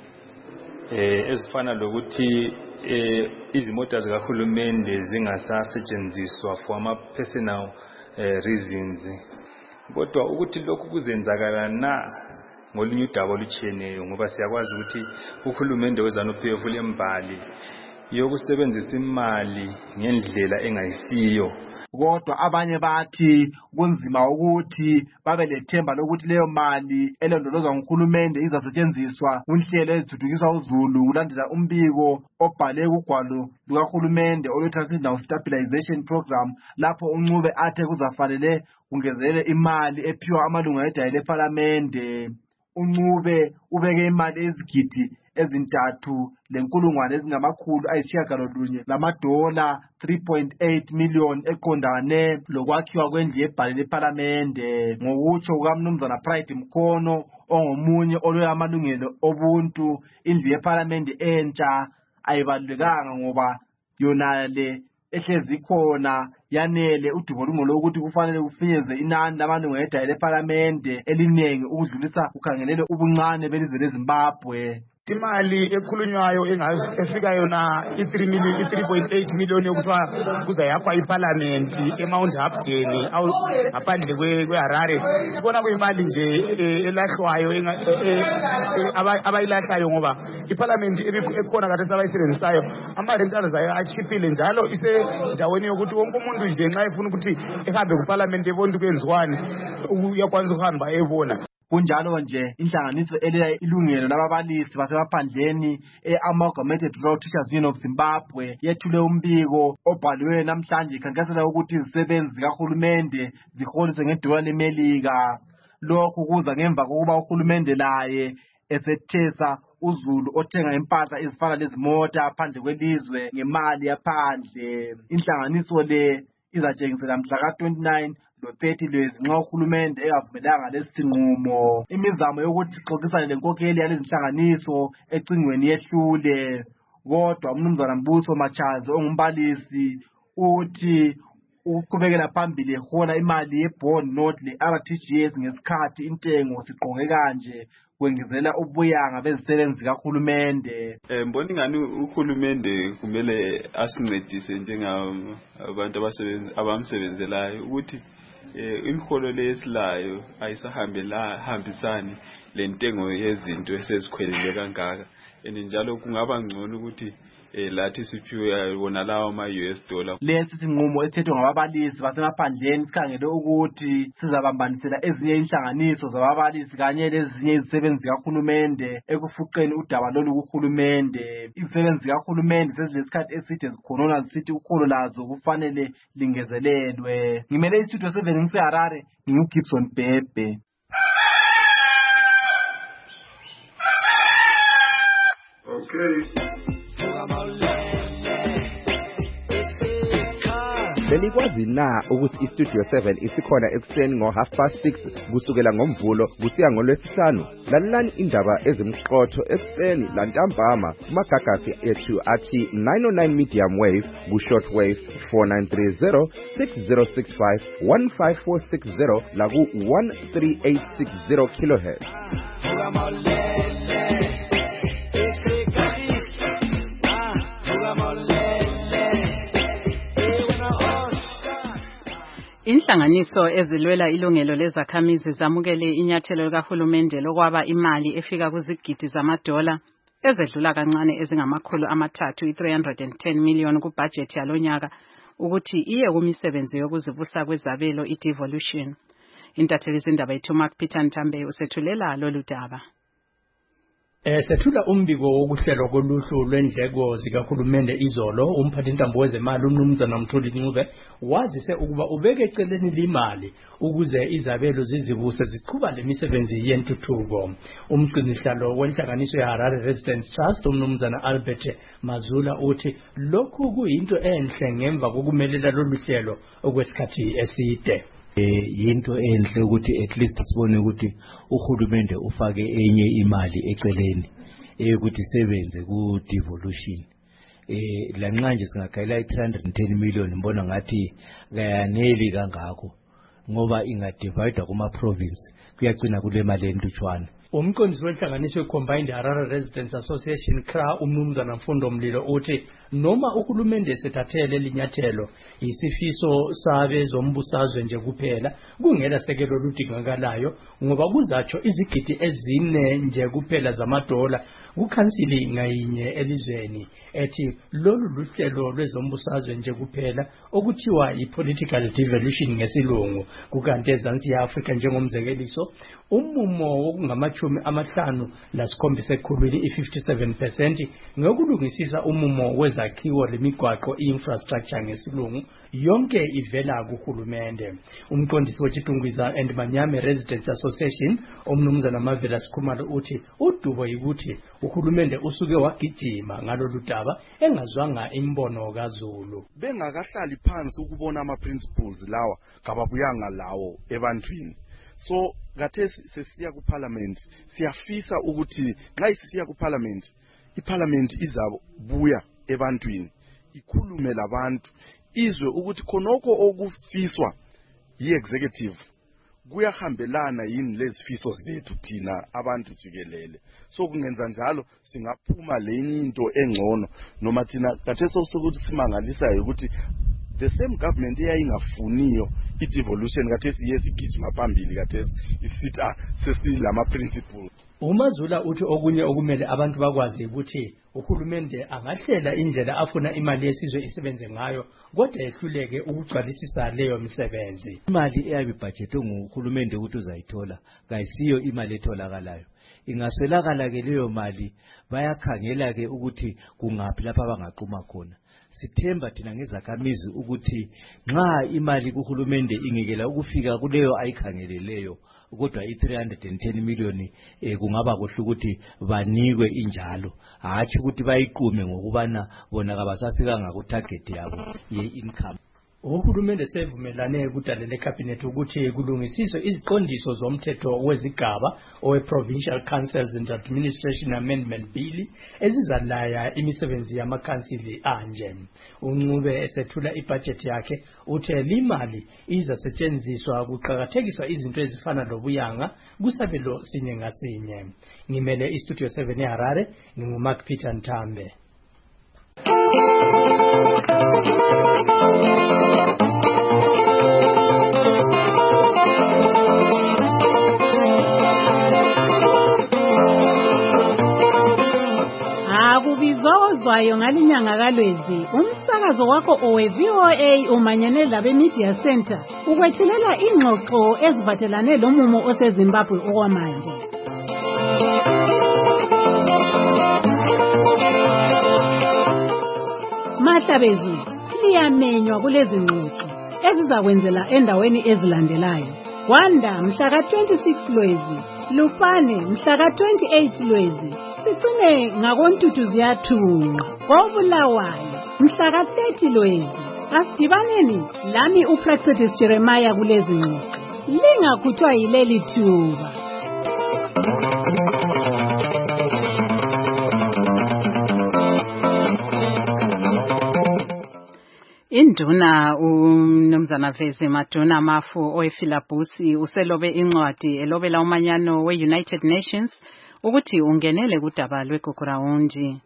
ezifana lokuthi izimota zikahulumende zingasasetshenziswa for ama-personal reasons. Kodwa ukuthi lokhu kuzenzakala na ngolunye udaba olutshiyeneyo, ngoba siyakwazi ukuthi uhulumende we-ZANU-PF ulembali yokusebenzisa imali ngendlela engayisiyo. Kodwa abanye bathi kunzima ukuthi babe lethemba lokuthi leyo mali elondolozwa nguhulumende izasetshenziswa kunhlelo ezithuthukiswa uzulu kulandela umbiko obhale kugwalo lukahulumende olwethatha now stabilization program, lapho uNcube athe kuzafanele kungezelele imali ephiwa amalunga edayile ePhalamende. uNcube ubeke imali ezigidi ezintathu lenkulungwane ezingamakhulu ayishiyagalolunye lamadola 3.8 million eqondane lokwakhiwa kwendlu yebhali lePhalamende. Ngokutsho kukamnumzana Pride Mkhono ongomunye olwela amalungelo obuntu, indlu yePhalamende entsha ayibalulekanga ngoba yona le ehlezi khona yanele udubo lungolo ukuthi kufanele kufinyeze inani lamalunga edayile lePhalamende eliningi ukudlulisa kukhangelele ubuncane belizwe leZimbabwe. Imali ekhulunywayo efika yona i3.8 million yokuthiwa kuzayakwa iParliament eMount Hapden ngaphandle kweHarare, sibona kuyimali nje elahlwayo abayilahlayo ngoba iParliament ekhona kade sabayisebenzisayo ama-rental zayo achiphile njalo isendaweni yokuthi wonke umuntu nje nxa efuna ukuthi ehambe kuParliament ebona ukuthi kwenziwani uyakwanisa ukuhamba ebona. Kunjalo nje inhlanganiso elela ilungelo lababalisi basemaphandleni Amalgamated Rural Teachers Union of Zimbabwe yethule umbiko obhaliwe namhlanje ikhankasela ukuthi izisebenzi zikahulumende ziholiswe ngedola leMelika. Lokhu kuza ngemva kokuba uhulumende laye esethesa uzulu othenga impahla ezifana lezimota phandle kwelizwe ngemali yaphandle. Inhlanganiso le izatshengisela mhla ka-29 lo-30 Lwezi nxa uhulumende engavumelanga lesi sinqumo. Imizamo yokuthi sixoxisane lenkokheli yalezi nhlanganiso ecingweni yehlule. Kodwa umnumzana Mbuso Machazi ongumbalisi uthi ukuqhubekela phambili ehola imali ye-bond note le-RTGS ngesikhathi intengo siqonge kanje kwengezela ubuyanga bezisebenzi kahulumende. Mbona ingani uhulumende kumele asincedise njengabantu abamsebenzelayo ukuthi imiholo lesilayo ayisahambisani lentengo yezinto esezikhwelile kangaka, njalo kungaba ngcono ukuthi lathi siphiwe wona lawo ama-US dollar. Lesi sinqumo esithethwe ngababalisi basemaphandleni sikhangele ukuthi sizabambanisela ezinye inhlanganiso zababalisi kanye lezinye izisebenzi zikahulumende ekufuqeni udaba lolu kuhulumende. Izisebenzi zikahulumende sezilesikhathi eside zikhonona zisithi ukholo lazo kufanele lingezelelwe. Ngimele iStudio 7 ngiseHarare, nginguGibson Bhebhe. Okay. belikwazi na ukuthi iStudio 7 isikhona ekuseni ngo6:30 kusukela ngomvulo kusiya ngolwesihlanu? Lalelani indaba ezimqotho ekuseni lantambama kumagagasi ethu athi 909 medium wave ku-short wave 4930 6065 15460 laku 13860 kilohertz. Inhlanganiso ezilwela ilungelo lezakhamizi zamukele inyathelo likahulumende lokwaba imali efika kuzigidi zamadola ezedlula kancane ezingamakhulu amathathu i-310 million kubudget yalonyaka ukuthi iye kumisebenzi yokuzibusa kwezabelo i-devolution. Intatheli zindaba yethu Mark Peter Ntambe usethulela lolu daba. Sethula umbiko wokuhlelwa koluhlu lwendleko zikahulumende izolo. Umphathintambo wezemali uMnumzana Mthuli Ncube wazise ukuba ubeke eceleni limali ukuze izabelo zizibuse ziqhuba lemisebenzi yentuthuko. Umgcinihlalo wenhlanganiso yeHarare Residents Trust uMnumzana Albert Mazula uthi lokhu kuyinto enhle ngemva kokumelela lolu hlelo okwesikhathi eside. Yinto enhle ukuthi at least sibone ukuthi uhulumende ufake enye imali eceleni ukuthi sebenze ku devolution. Lanxa nje singakayela i310 million mbona ngathi kayaneli kangako ngoba ingadivide kuma province kuyagcina kule mali entutshwana. Umqondisi wenhlanganiso Combined Harare Residents Association CRA uMnumzana Mfundo Mlilo uthi noma uhulumende sethathele linyathelo isifiso sabe zombusazwe nje kuphela kungela sekelo ludingakalayo ngoba kuzatsho izigidi ezine nje kuphela zamadola kukhansili ngayinye elizweni ethi lolu luhlelo lwezombusazwe nje kuphela okuthiwa i-political devolution ngesilungu kukanti eZansi Afrika njengomzekeliso umumo wokungama-57 ekhulwini i-57% ngokulungisisa umumo wezakhiwo lemigwaqo i-infrastructure ngesilungu yonke ivela kuhulumende. Umqondisi weChitungwiza and Manyame Residents Association uMnumzana Mavela Sikhumalo uthi udubo yikuthi uhulumende usuke wagijima ngalolu daba engazwanga imbono kaZulu. Bengakahlali phansi ukubona ama-principles lawa kababuyanga lawo ebantwini. So gathesi sesiya kuParliament siyafisa ukuthi nxa sisiya kuParliament iParliament izabuya ebantwini ikhulume labantu izwe ukuthi khonoko okufiswa yi-executive kuyahambelana yini lezifiso zethu thina abantu jikelele. So kungenza njalo singaphuma lenye into engcono noma thina gathesi sokuthi simangalisayo ukuthi the same government eyayingafuniyo i-devolution kathesi yesigijima phambili kathesi isithi sesilama principles. uMazula uthi okunye okumele abantu bakwazi ukuthi uhulumende angahlela indlela afuna imali yesizwe isebenze ngayo kodwa ehluleke ukugcwalisisa leyo misebenzi. Imali eyabibudgetwe nguhulumende ukuthi uzayithola kayisiyo imali etholakalayo. Ingaswelakala ke leyo mali bayakhangela ke ukuthi kungaphi lapha abangaqhuma khona. Sithemba thina ngezakhamizi ukuthi nxa imali kuhulumende ingekela ukufika kuleyo ayikhangeleleyo kodwa i310 million kungaba kuhle ukuthi banikwe injalo hatshi ukuthi bayiqume ngokubana bona kabasafika ngakutarget yabo ye-income. Uhulumende sevumelane kudalele cabinet ukuthi kulungisiswe iziqondiso zomthetho wezigaba owe-Provincial Councils and Administration Amendment Bill ezizalaya imisebenzi yamakhansili anje. Uncube esethula ibudget yakhe uthe limali izasetshenziswa kuqhakathekiswa izinto ezifana lobuyanga kusabelo sinye ngasinye. Ngimele iStudio 7 eHarare nginguMark Peter Ntambe. Akubizozwayo ngalinyanga kaLwezi umsakazo wakho owe-VOA umanyene labe Media Center ukwethulela ingxoxo eziphathelane lomumo oseZimbabwe okwamanje. Mahlabezulu liyamenywa kulezi ngxoxo ezizakwenzela endaweni ezilandelayo. Gwanda mhla ka-26 Lwezi, Lupane mhla ka-28 Lwezi, sigcine ngakoNtutu Ziyathunqa, koBulawayo mhla ka-30 Lwezi, Asidibaneni lami uPractice Jeremiah kulezi ngxoxo. Lingakhuthwa yileli thuba. Induna uMnumzana Veze Maduna Mafu oefilabusi uselobe incwadi elobela umanyano we-United Nations ukuthi ungenele kudaba lweGugurawundi.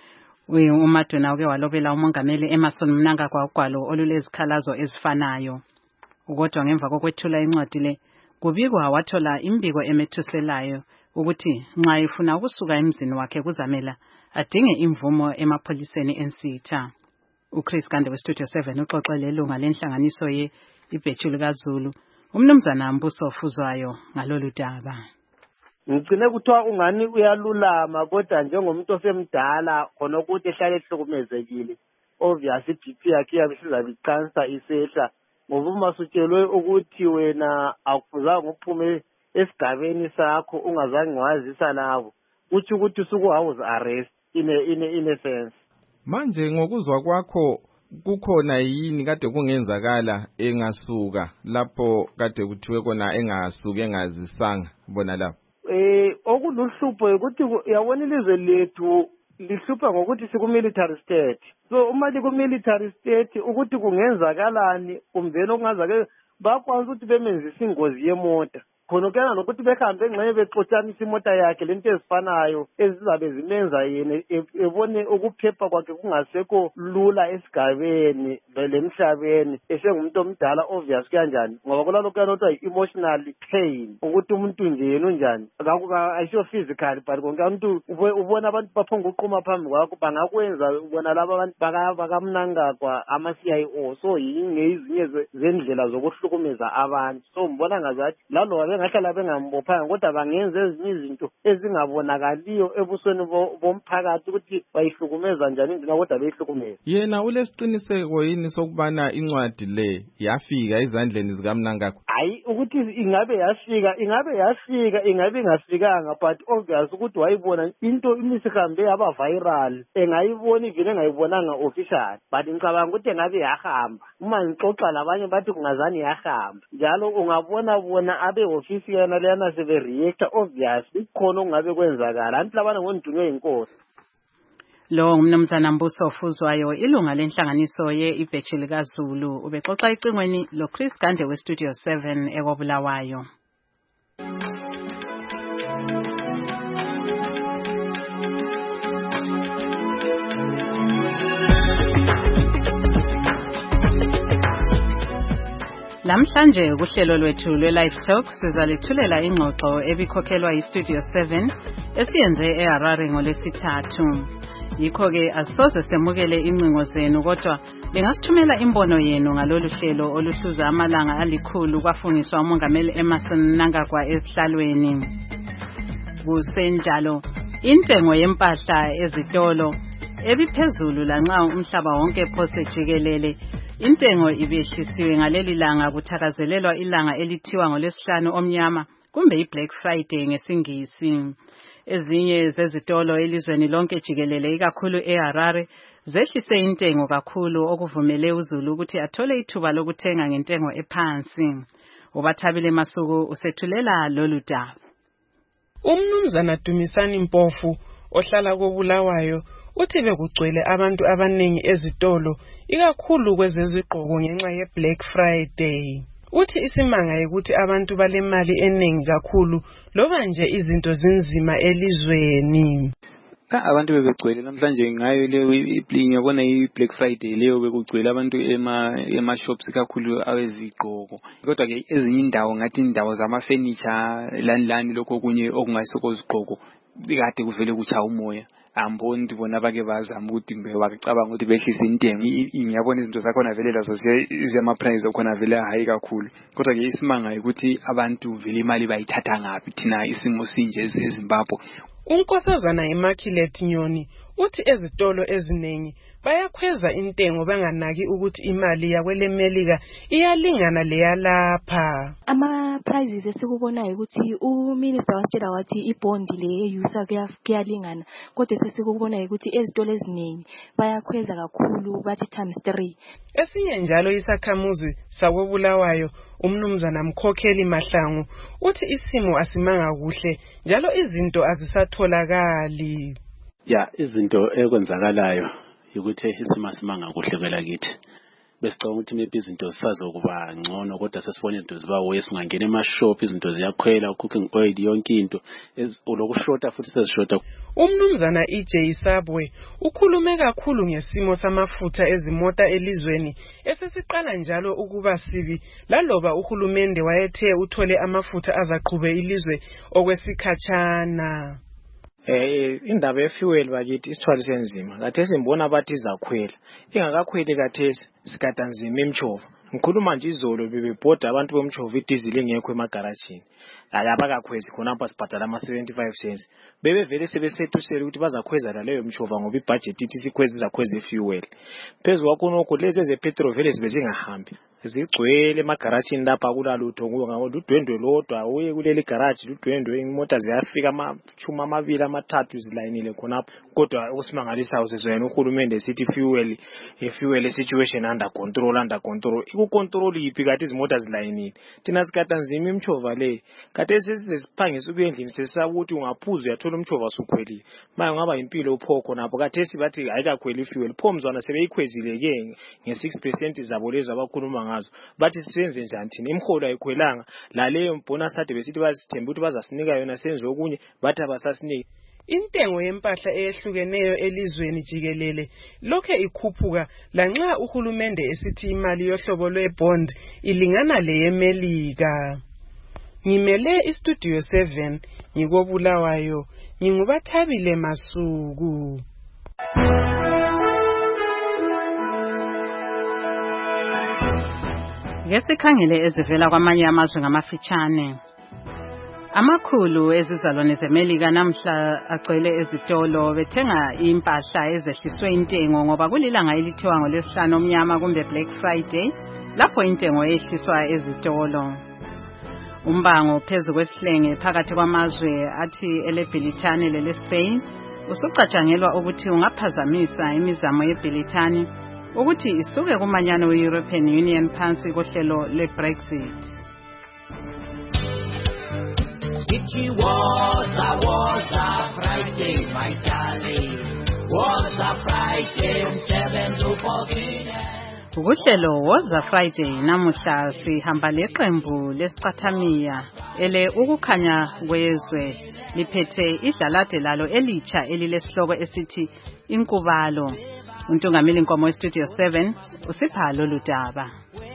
uMaduna uke walobela umongameli Emmerson Mnangagwa ugwalo olulezikhalazo ezifanayo. Kodwa ngemva kokwethula incwadi le kubikwa wathola imbiko emethuselayo ukuthi nxa efuna ukusuka emzini wakhe kuzamela adinge imvumo emapholiseni eNsitha. uChris Gande weStudio 7 uxoxele ilunga lenhlanganiso iBhethuli kaZulu uMnumzana Mbuso Fuzwayo ngalolu daba. Ngicine kuthiwa ungani uyalulama kodwa njengomuntu osemdala khona ukuthi ehlale ehlukumezekile obvious iBP yakhe yabisiza bicancer isehla ngoba uma sutshelwe ukuthi wena akufuzanga uphume esigabeni sakho ungazange wazisa labo uthi ukuthi suku house arrest in a sense. Manje ngokuzwa kwakho kukhona yini kade kungenzakala engasuka lapho kade kuthiwe kona engasuka engazisanga bona lapho? Okuluhlupho ukuthi yabona ilizwe lethu lihlupha ngokuthi siku-military state. So uma liku-military state ukuthi kungenzakalani kumveni okungazakala bakwazi ukuthi bemenzisa ingozi yemota. Khona kuyana nokuthi behambe engxenye bexotshanisa imota yakhe lento ezifanayo ezizabe zimenza yena ebone ukuphepha kwakhe kungasekho lula esigabeni lemhlabeni esengumuntu omdala obvious kanjani ngoba kulalo kuyana emotional pain ukuthi umuntu nje yena unjani ayisho physical but konke umuntu ubona abantu baphonga uqhuma phambi kwakho bangakwenza ubona laba abantu bakamnangagwa ama-CIO so yingezinye zendlela zokuhlukumeza abantu so mbona ngazathi lalo ngahlala bengambophanga kodwa bangenza ezinye izinto ezingabonakaliyo ebusweni bomphakathi ukuthi bayihlukumeza njani indlela kodwa beyihlukumeza. Yena ulesiqiniseko yini sokubana incwadi le yafika ezandleni zikaMnangagwa? Hayi ukuthi ingabe yafika ingabe ingafikanga but obvious ukuthi wayibona into imisihambe yaba viral engayibona ivile engayibonanga official but ngicabanga ukuthi engabe yahamba uma ngixoxa labanye bathi kungazani yahamba njalo ungabona bona abe ofisi yana leyana sebe reactor obviously khona okungabe kwenzakala anti labana ngondunywe inkosi. Lo ngumnumzana Mbuso Fuzwayo ilunga lenhlanganiso iBhethuli kaZulu ubexoxa icingweni lo Chris Gande weStudio 7 ekobulawayo. Namhlanje kuhlelo lwethu lwe-Live Talk sizalethulela ingxoxo ebikhokhelwa yiStudio 7 esiyenze eHarare ngolesithathu. Yikho-ke asisoze semukele incingo zenu kodwa lingasithumela imbono yenu ngalolu hlelo oluhluza amalanga 100 kwafungiswa umongameli Emmerson Mnangagwa esihlalweni. Kusenjalo intengo yempahla ezitolo ebiphezulu lanxa umhlaba wonke phose jikelele intengo ibehlisiwe ngaleli langa kuthakazelelwa ilanga elithiwa ngolesihlanu omnyama kumbe iBlack Friday ngesingisi. Ezinye zezitolo elizweni lonke jikelele ikakhulu eHarare zehlise intengo kakhulu okuvumele uZulu ukuthi athole ithuba lokuthenga ngentengo ephansi. Ubathabile Masuku usethulela lolu daba. Umnumzana Dumisani Mpofu ohlala koBulawayo uthi bekugcwele abantu abaningi ezitolo ikakhulu kwezezigqoko ngenxa yeBlack Friday. Uthi isimanga ukuthi abantu balemali eningi kakhulu loba nje izinto zinzima elizweni. Abantu bebegcwele namhlanje ngayo leyo iplingi yabona iBlack Friday leyo bekugcwele abantu ema-shops kakhulu awezigqoko. Kodwa ke ezinye indawo ngathi indawo zama-furniture lani lokho kunye okungayisekho izigqoko kade kuvele kutsha umoya. Amboni ukuthi bona bake bazama ukuthi bacabanga ukuthi behlise intengo. Ngiyabona izinto zakhona vele lazo ziyama-price okhona vele high kakhulu. Kodwa ke isimanga ukuthi abantu vele imali bayithatha ngaphi thina isimo sinje eZimbabwe. Unkosazana Immaculate Nyoni uthi ezitolo eziningi bayakhweza intengo banganaki ukuthi imali yakwelemelika iyalingana leyalapha. Ama prices esikubonayo ukuthi uminister wasitshela wathi ibond le eyusa kuyalingana, kodwa sesikubonayo ukuthi ezitolo eziningi bayakhweza kakhulu bathi ×3. Esinye njalo isakhamuzi sakwobulawayo umnumzana Mkhokheli Mahlangu uthi isimo asimanga kuhle njalo izinto azisatholakali. Izinto ekwenzakalayo ukuthi isimo asimanga kuhle kwelakithi. Besicabanga ukuthi maybe izinto zisazokuba ngcono, kodwa sesibona izinto ziba worse. Ungangena emashop izinto ziyakhwela, cooking oil yonke into lokushota futhi sezishota. Umnumzana EJ Sabwe ukhulume kakhulu ngesimo samafutha ezimota elizweni esesiqala njalo ukuba sibi laloba uhulumende wayethe uthole amafutha azaqhube ilizwe okwesikhatshana. Indaba yefuel bakithi isithwali senzima. Kathesi ngibona bathi izakhwela. Ingakakhweli kathesi sikada nzima imchova. Ngikhuluma nje izolo bebebhoda abantu bomchova idizili engekho emagarajini. Abakakhwezi khona apha sibhadala ama-75 cents. Bebevele sebesethuselwe ukuthi bazakhweza leyo mchova ngoba ibudget ithi sikhweza izakhweza ifuel. Phezulu kwakho nokho lezi ezepetrol vele zibe zingahambi. Zigcwele emagarajini lapha kulalutho ngoba udwendwe lodwa uye kuleli garage udwendwe imoto ziyafika ama-2 3 zilayinile khonapho. Kodwa ukusimangalisayo sezwena uhulumende sithi fuel situation under control. Ikucontrol yiphi kathi izimoto zilayinile. Thina sikata nzima imchova le. Kade sesiphangisa ukuyendlini sesabuthi ungaphuza uyathola umchova usukhwelile. Manje ngaba impilo uphokho napho kade sibathi ayikakhweli ifuel. Phomzwana sebeyikhwezile ke nge6% zabo lezi abakhuluma ngazo. Bathi sisenze njani thina imholo ayikhwelanga la leyo bonus ade besithi bazithemba ukuthi bazasinika yona senze okunye bathi abasasiniki. Intengo yempahla eyehlukeneyo elizweni jikelele lokhe ikhuphuka lanxa uhulumende esithi imali yohlobo lwebond ilingana leyemelika. Ngimele istudio 7 ngikobulawayo ngingubathabile Masuku. Ngesikhangele ezivela kwamanye amazwe ngamafitshane. Amakhulu ezizalwane zeMelika namhla agcwele ezitolo bethenga impahla ezehliswe intengo ngoba kulilanga elithiwa ngoLwesihlanu omnyama kumbe Black Friday lapho intengo ehliswa ezitolo. Umbango phezu kwesihlenge phakathi kwamazwe athi eleBritani leleSpain usucatshangelwa ukuthi ungaphazamisa imizamo yeBritani ukuthi isuke kumanyano we-European Union phansi kohlelo lweBrexit. Was a Friday, my darling. Was a Friday, 7 to 14. Uhlelo was a Friday namuhla sihamba leqembu lesicathamia ele ukukhanya kwezwe liphethe idlalade lalo elitsha elilesihloko esithi inkubalo. Untungameli Nkomo Studio 7 usipha lolu daba.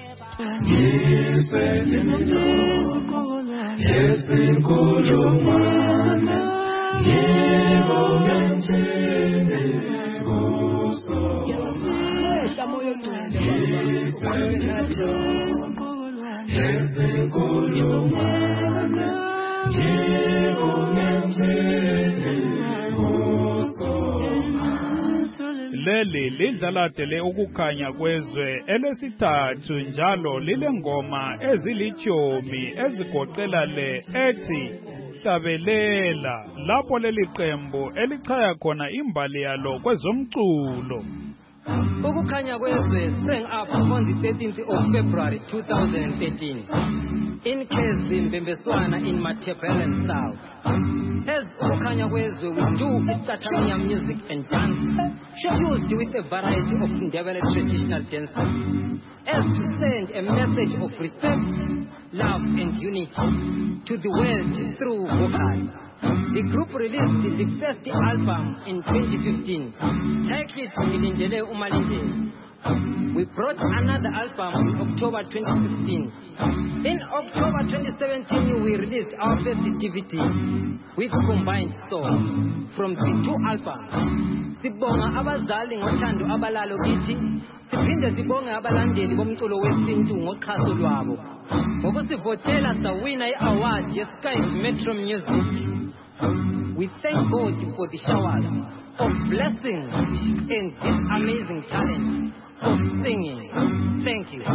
Leli lidlalade le ukukhanya kwezwe elesithathu njalo lile ngoma ezilitshomi ezigoqela le ethi hlabelela lapho leli qembu elichaya khona imbali yalo kwezomculo. Ukukhanya kwezwe sprang up on the 13th of February 2013 in Kezi Mbembeswana in Matebelen South. As Ukukhanya kwezwe we do isicathamia music and dance used with a variety of Ndebele traditional dances as to send a message of respect, love and unity to the world through vocal. The group released the first album in 2015, titled Nilindele Umalindele. We brought another album in October 2016. In October 2017, we released our first DVD with combined songs from the two albums. Sibonga abazali ngothando abalalo kithi, siphinde sibonge abalandeli bomculo wesintu ngoxhaso lwabo. Ngokusivotela sawina i-award yeSky Metro Music. We thank God for the showers of blessings and this amazing talent of singing. Thank you.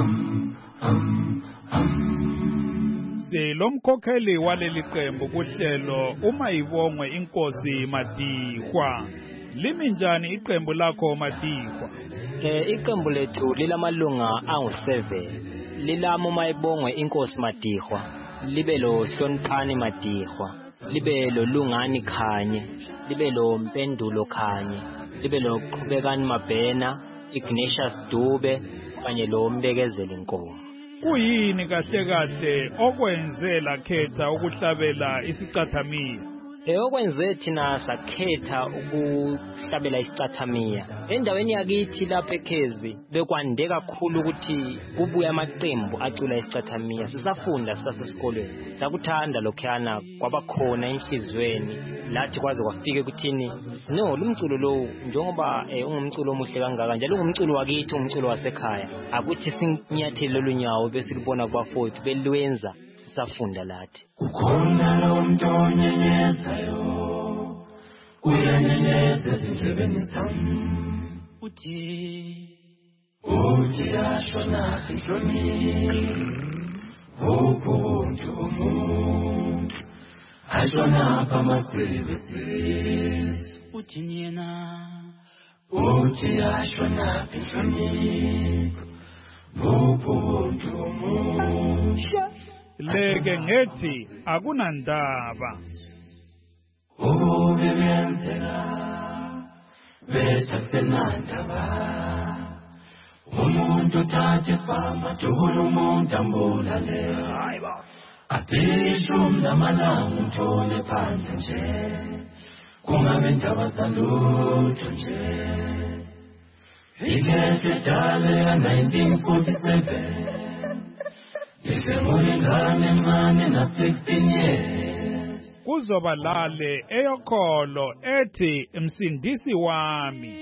Silomkhokheli waleli qembu kuhlelo uMayibongwe Inkosi Madikwa. Limi njani iqembu lakho Madikwa? Iqembu lethu lilamalunga angu-7. Lilamo Umayibongwe Inkosi Madikwa, libe lo Hloniphani Madikwa, libe lo Lungani Khanye, libe lo Mpendulo Khanye, libe lo Qhubekani Mabhena, Ignatius Dube kanye lo Mbekezeli Nkomo. Kuyini kahle kahle okwenze lakhetha ukuhlabela isicathamiya? Okwenze thina sakhetha ukuhlabela isicathamiya. Endaweni yakithi lapha eKhezi bekwande kakhulu ukuthi kubuya amaqembu acula isicathamiya. Sisafunda sisasesikolweni. Sakuthanda lokhuyana kwabakhona enhlizweni. Lathi kwaze kwafike kuthini no lumculo lo njengoba ungumculo omuhle kangaka njalo ungumculo wakithi umculo wasekhaya akuthi sinyathele lonyawo bese libona kwafowethu belwenza sisafunda lathi ukhona lo muntu onyenyezayo uyanyenyeza ezindlebeni zami uthi ashona enhloni ubuntu umuntu ashona pamaservices uthi yena uthi ashona enhloni ubuntu umuntu leke ngethi akunandaba ubebenzela bethasenandaba umuntu thathe isibhama dubula umuntu ambulale Apisho mnamalanga uthole phandle nje kungabe ndaba salutho nje Ikhehle dale ya 1947 Ndifemule ingane encane na 16 years Kuzoba lale eyokholo ethi Msindisi wami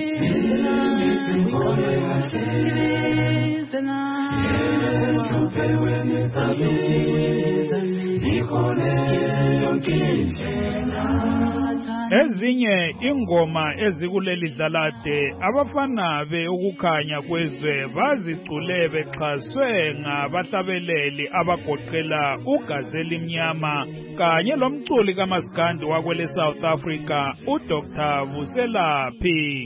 Ezinye ingoma ezikuleli dlalade abafana be ukukhanya kwezwe bazicule bexhaswe ngabahlabeleli abagoqela uGazelle Mnyama kanye lomculi kaMaskandi wakwele South Africa uDr Vuselaphi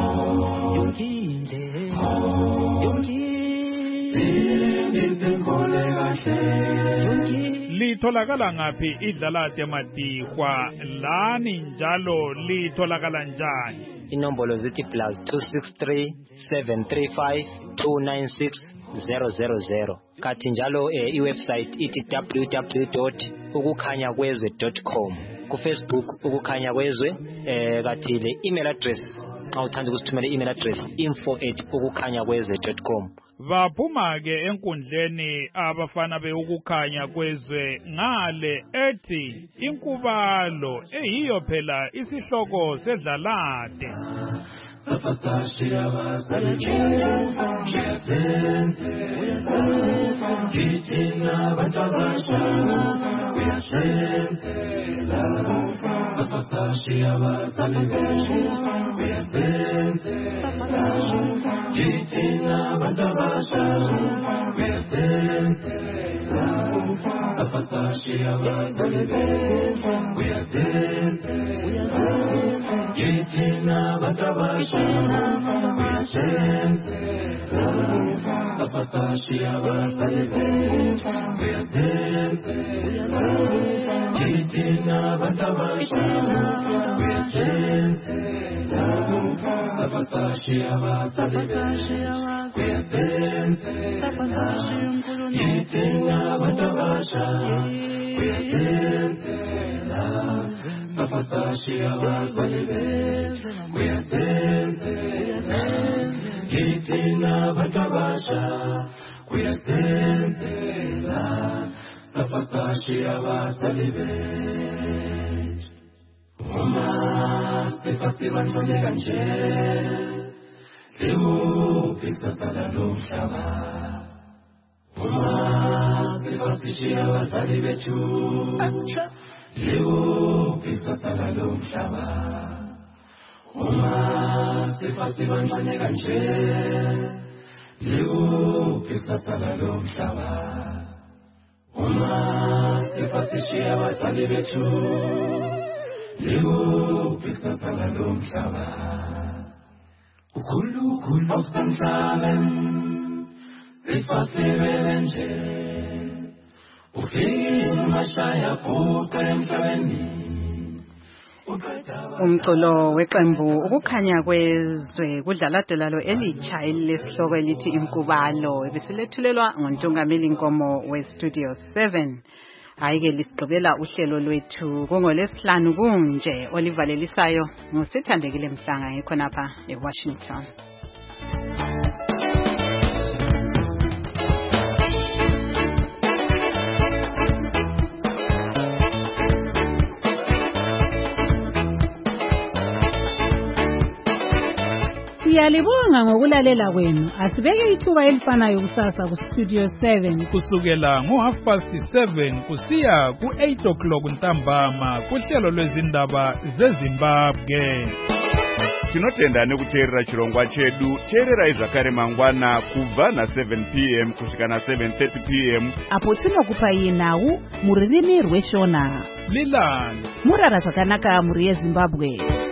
litholakala ngaphi idlalade Madikwa lani njalo litholakala njani inombolo zithi +263 735 296 000 kathi njalo iwebsite ithi www.ukukhanyakwezwe.com ku Facebook ukukhanya kwezwe kathi le email address xa uthanda ukusithumela email address info@ukukhanyakwezwe.com Baphuma ke enkundleni abafana be ukukhanya kwezwe ngale ethi inkubalo eyiyo phela isihloko sedlalade likuphi sasala lomhlaba uma sifasibancane kanje likuphi sasala lomhlaba uma sifasishiya abazali bethu likuphi sasala lomhlaba ukhulu auskomhlaben sifasibele nje ufike mashaya kuqe emhlabeni umculo weqembu ukukhanya kwezwe kudlala delalo elitsha elilesihloko elithi inkubalo ebisilethulelwa ngontungameli Nkomo weStudio 7. Hayi-ke lisigqibela uhlelo lwethu kungolesihlanu kunje olivalelisayo ngusithandekile Mhlanga ngikhonapha eWashington. Siyalibonga ngokulalela kwenu. Asibeke ithuba elifanayo kusasa kuStudio 7 kusukela ngo7:30 kusiya ku8 ntambama kuhlelo lwezindaba zeZimbabwe. Tinotenda nekuteerera chirongwa chedu. Teererai zvakare mangwana kubva na7 p.m. kusvika na7:30 p.m. apo tinokupai nhau muririmi rweShona. Lilani murara zvakanaka muri yeZimbabwe.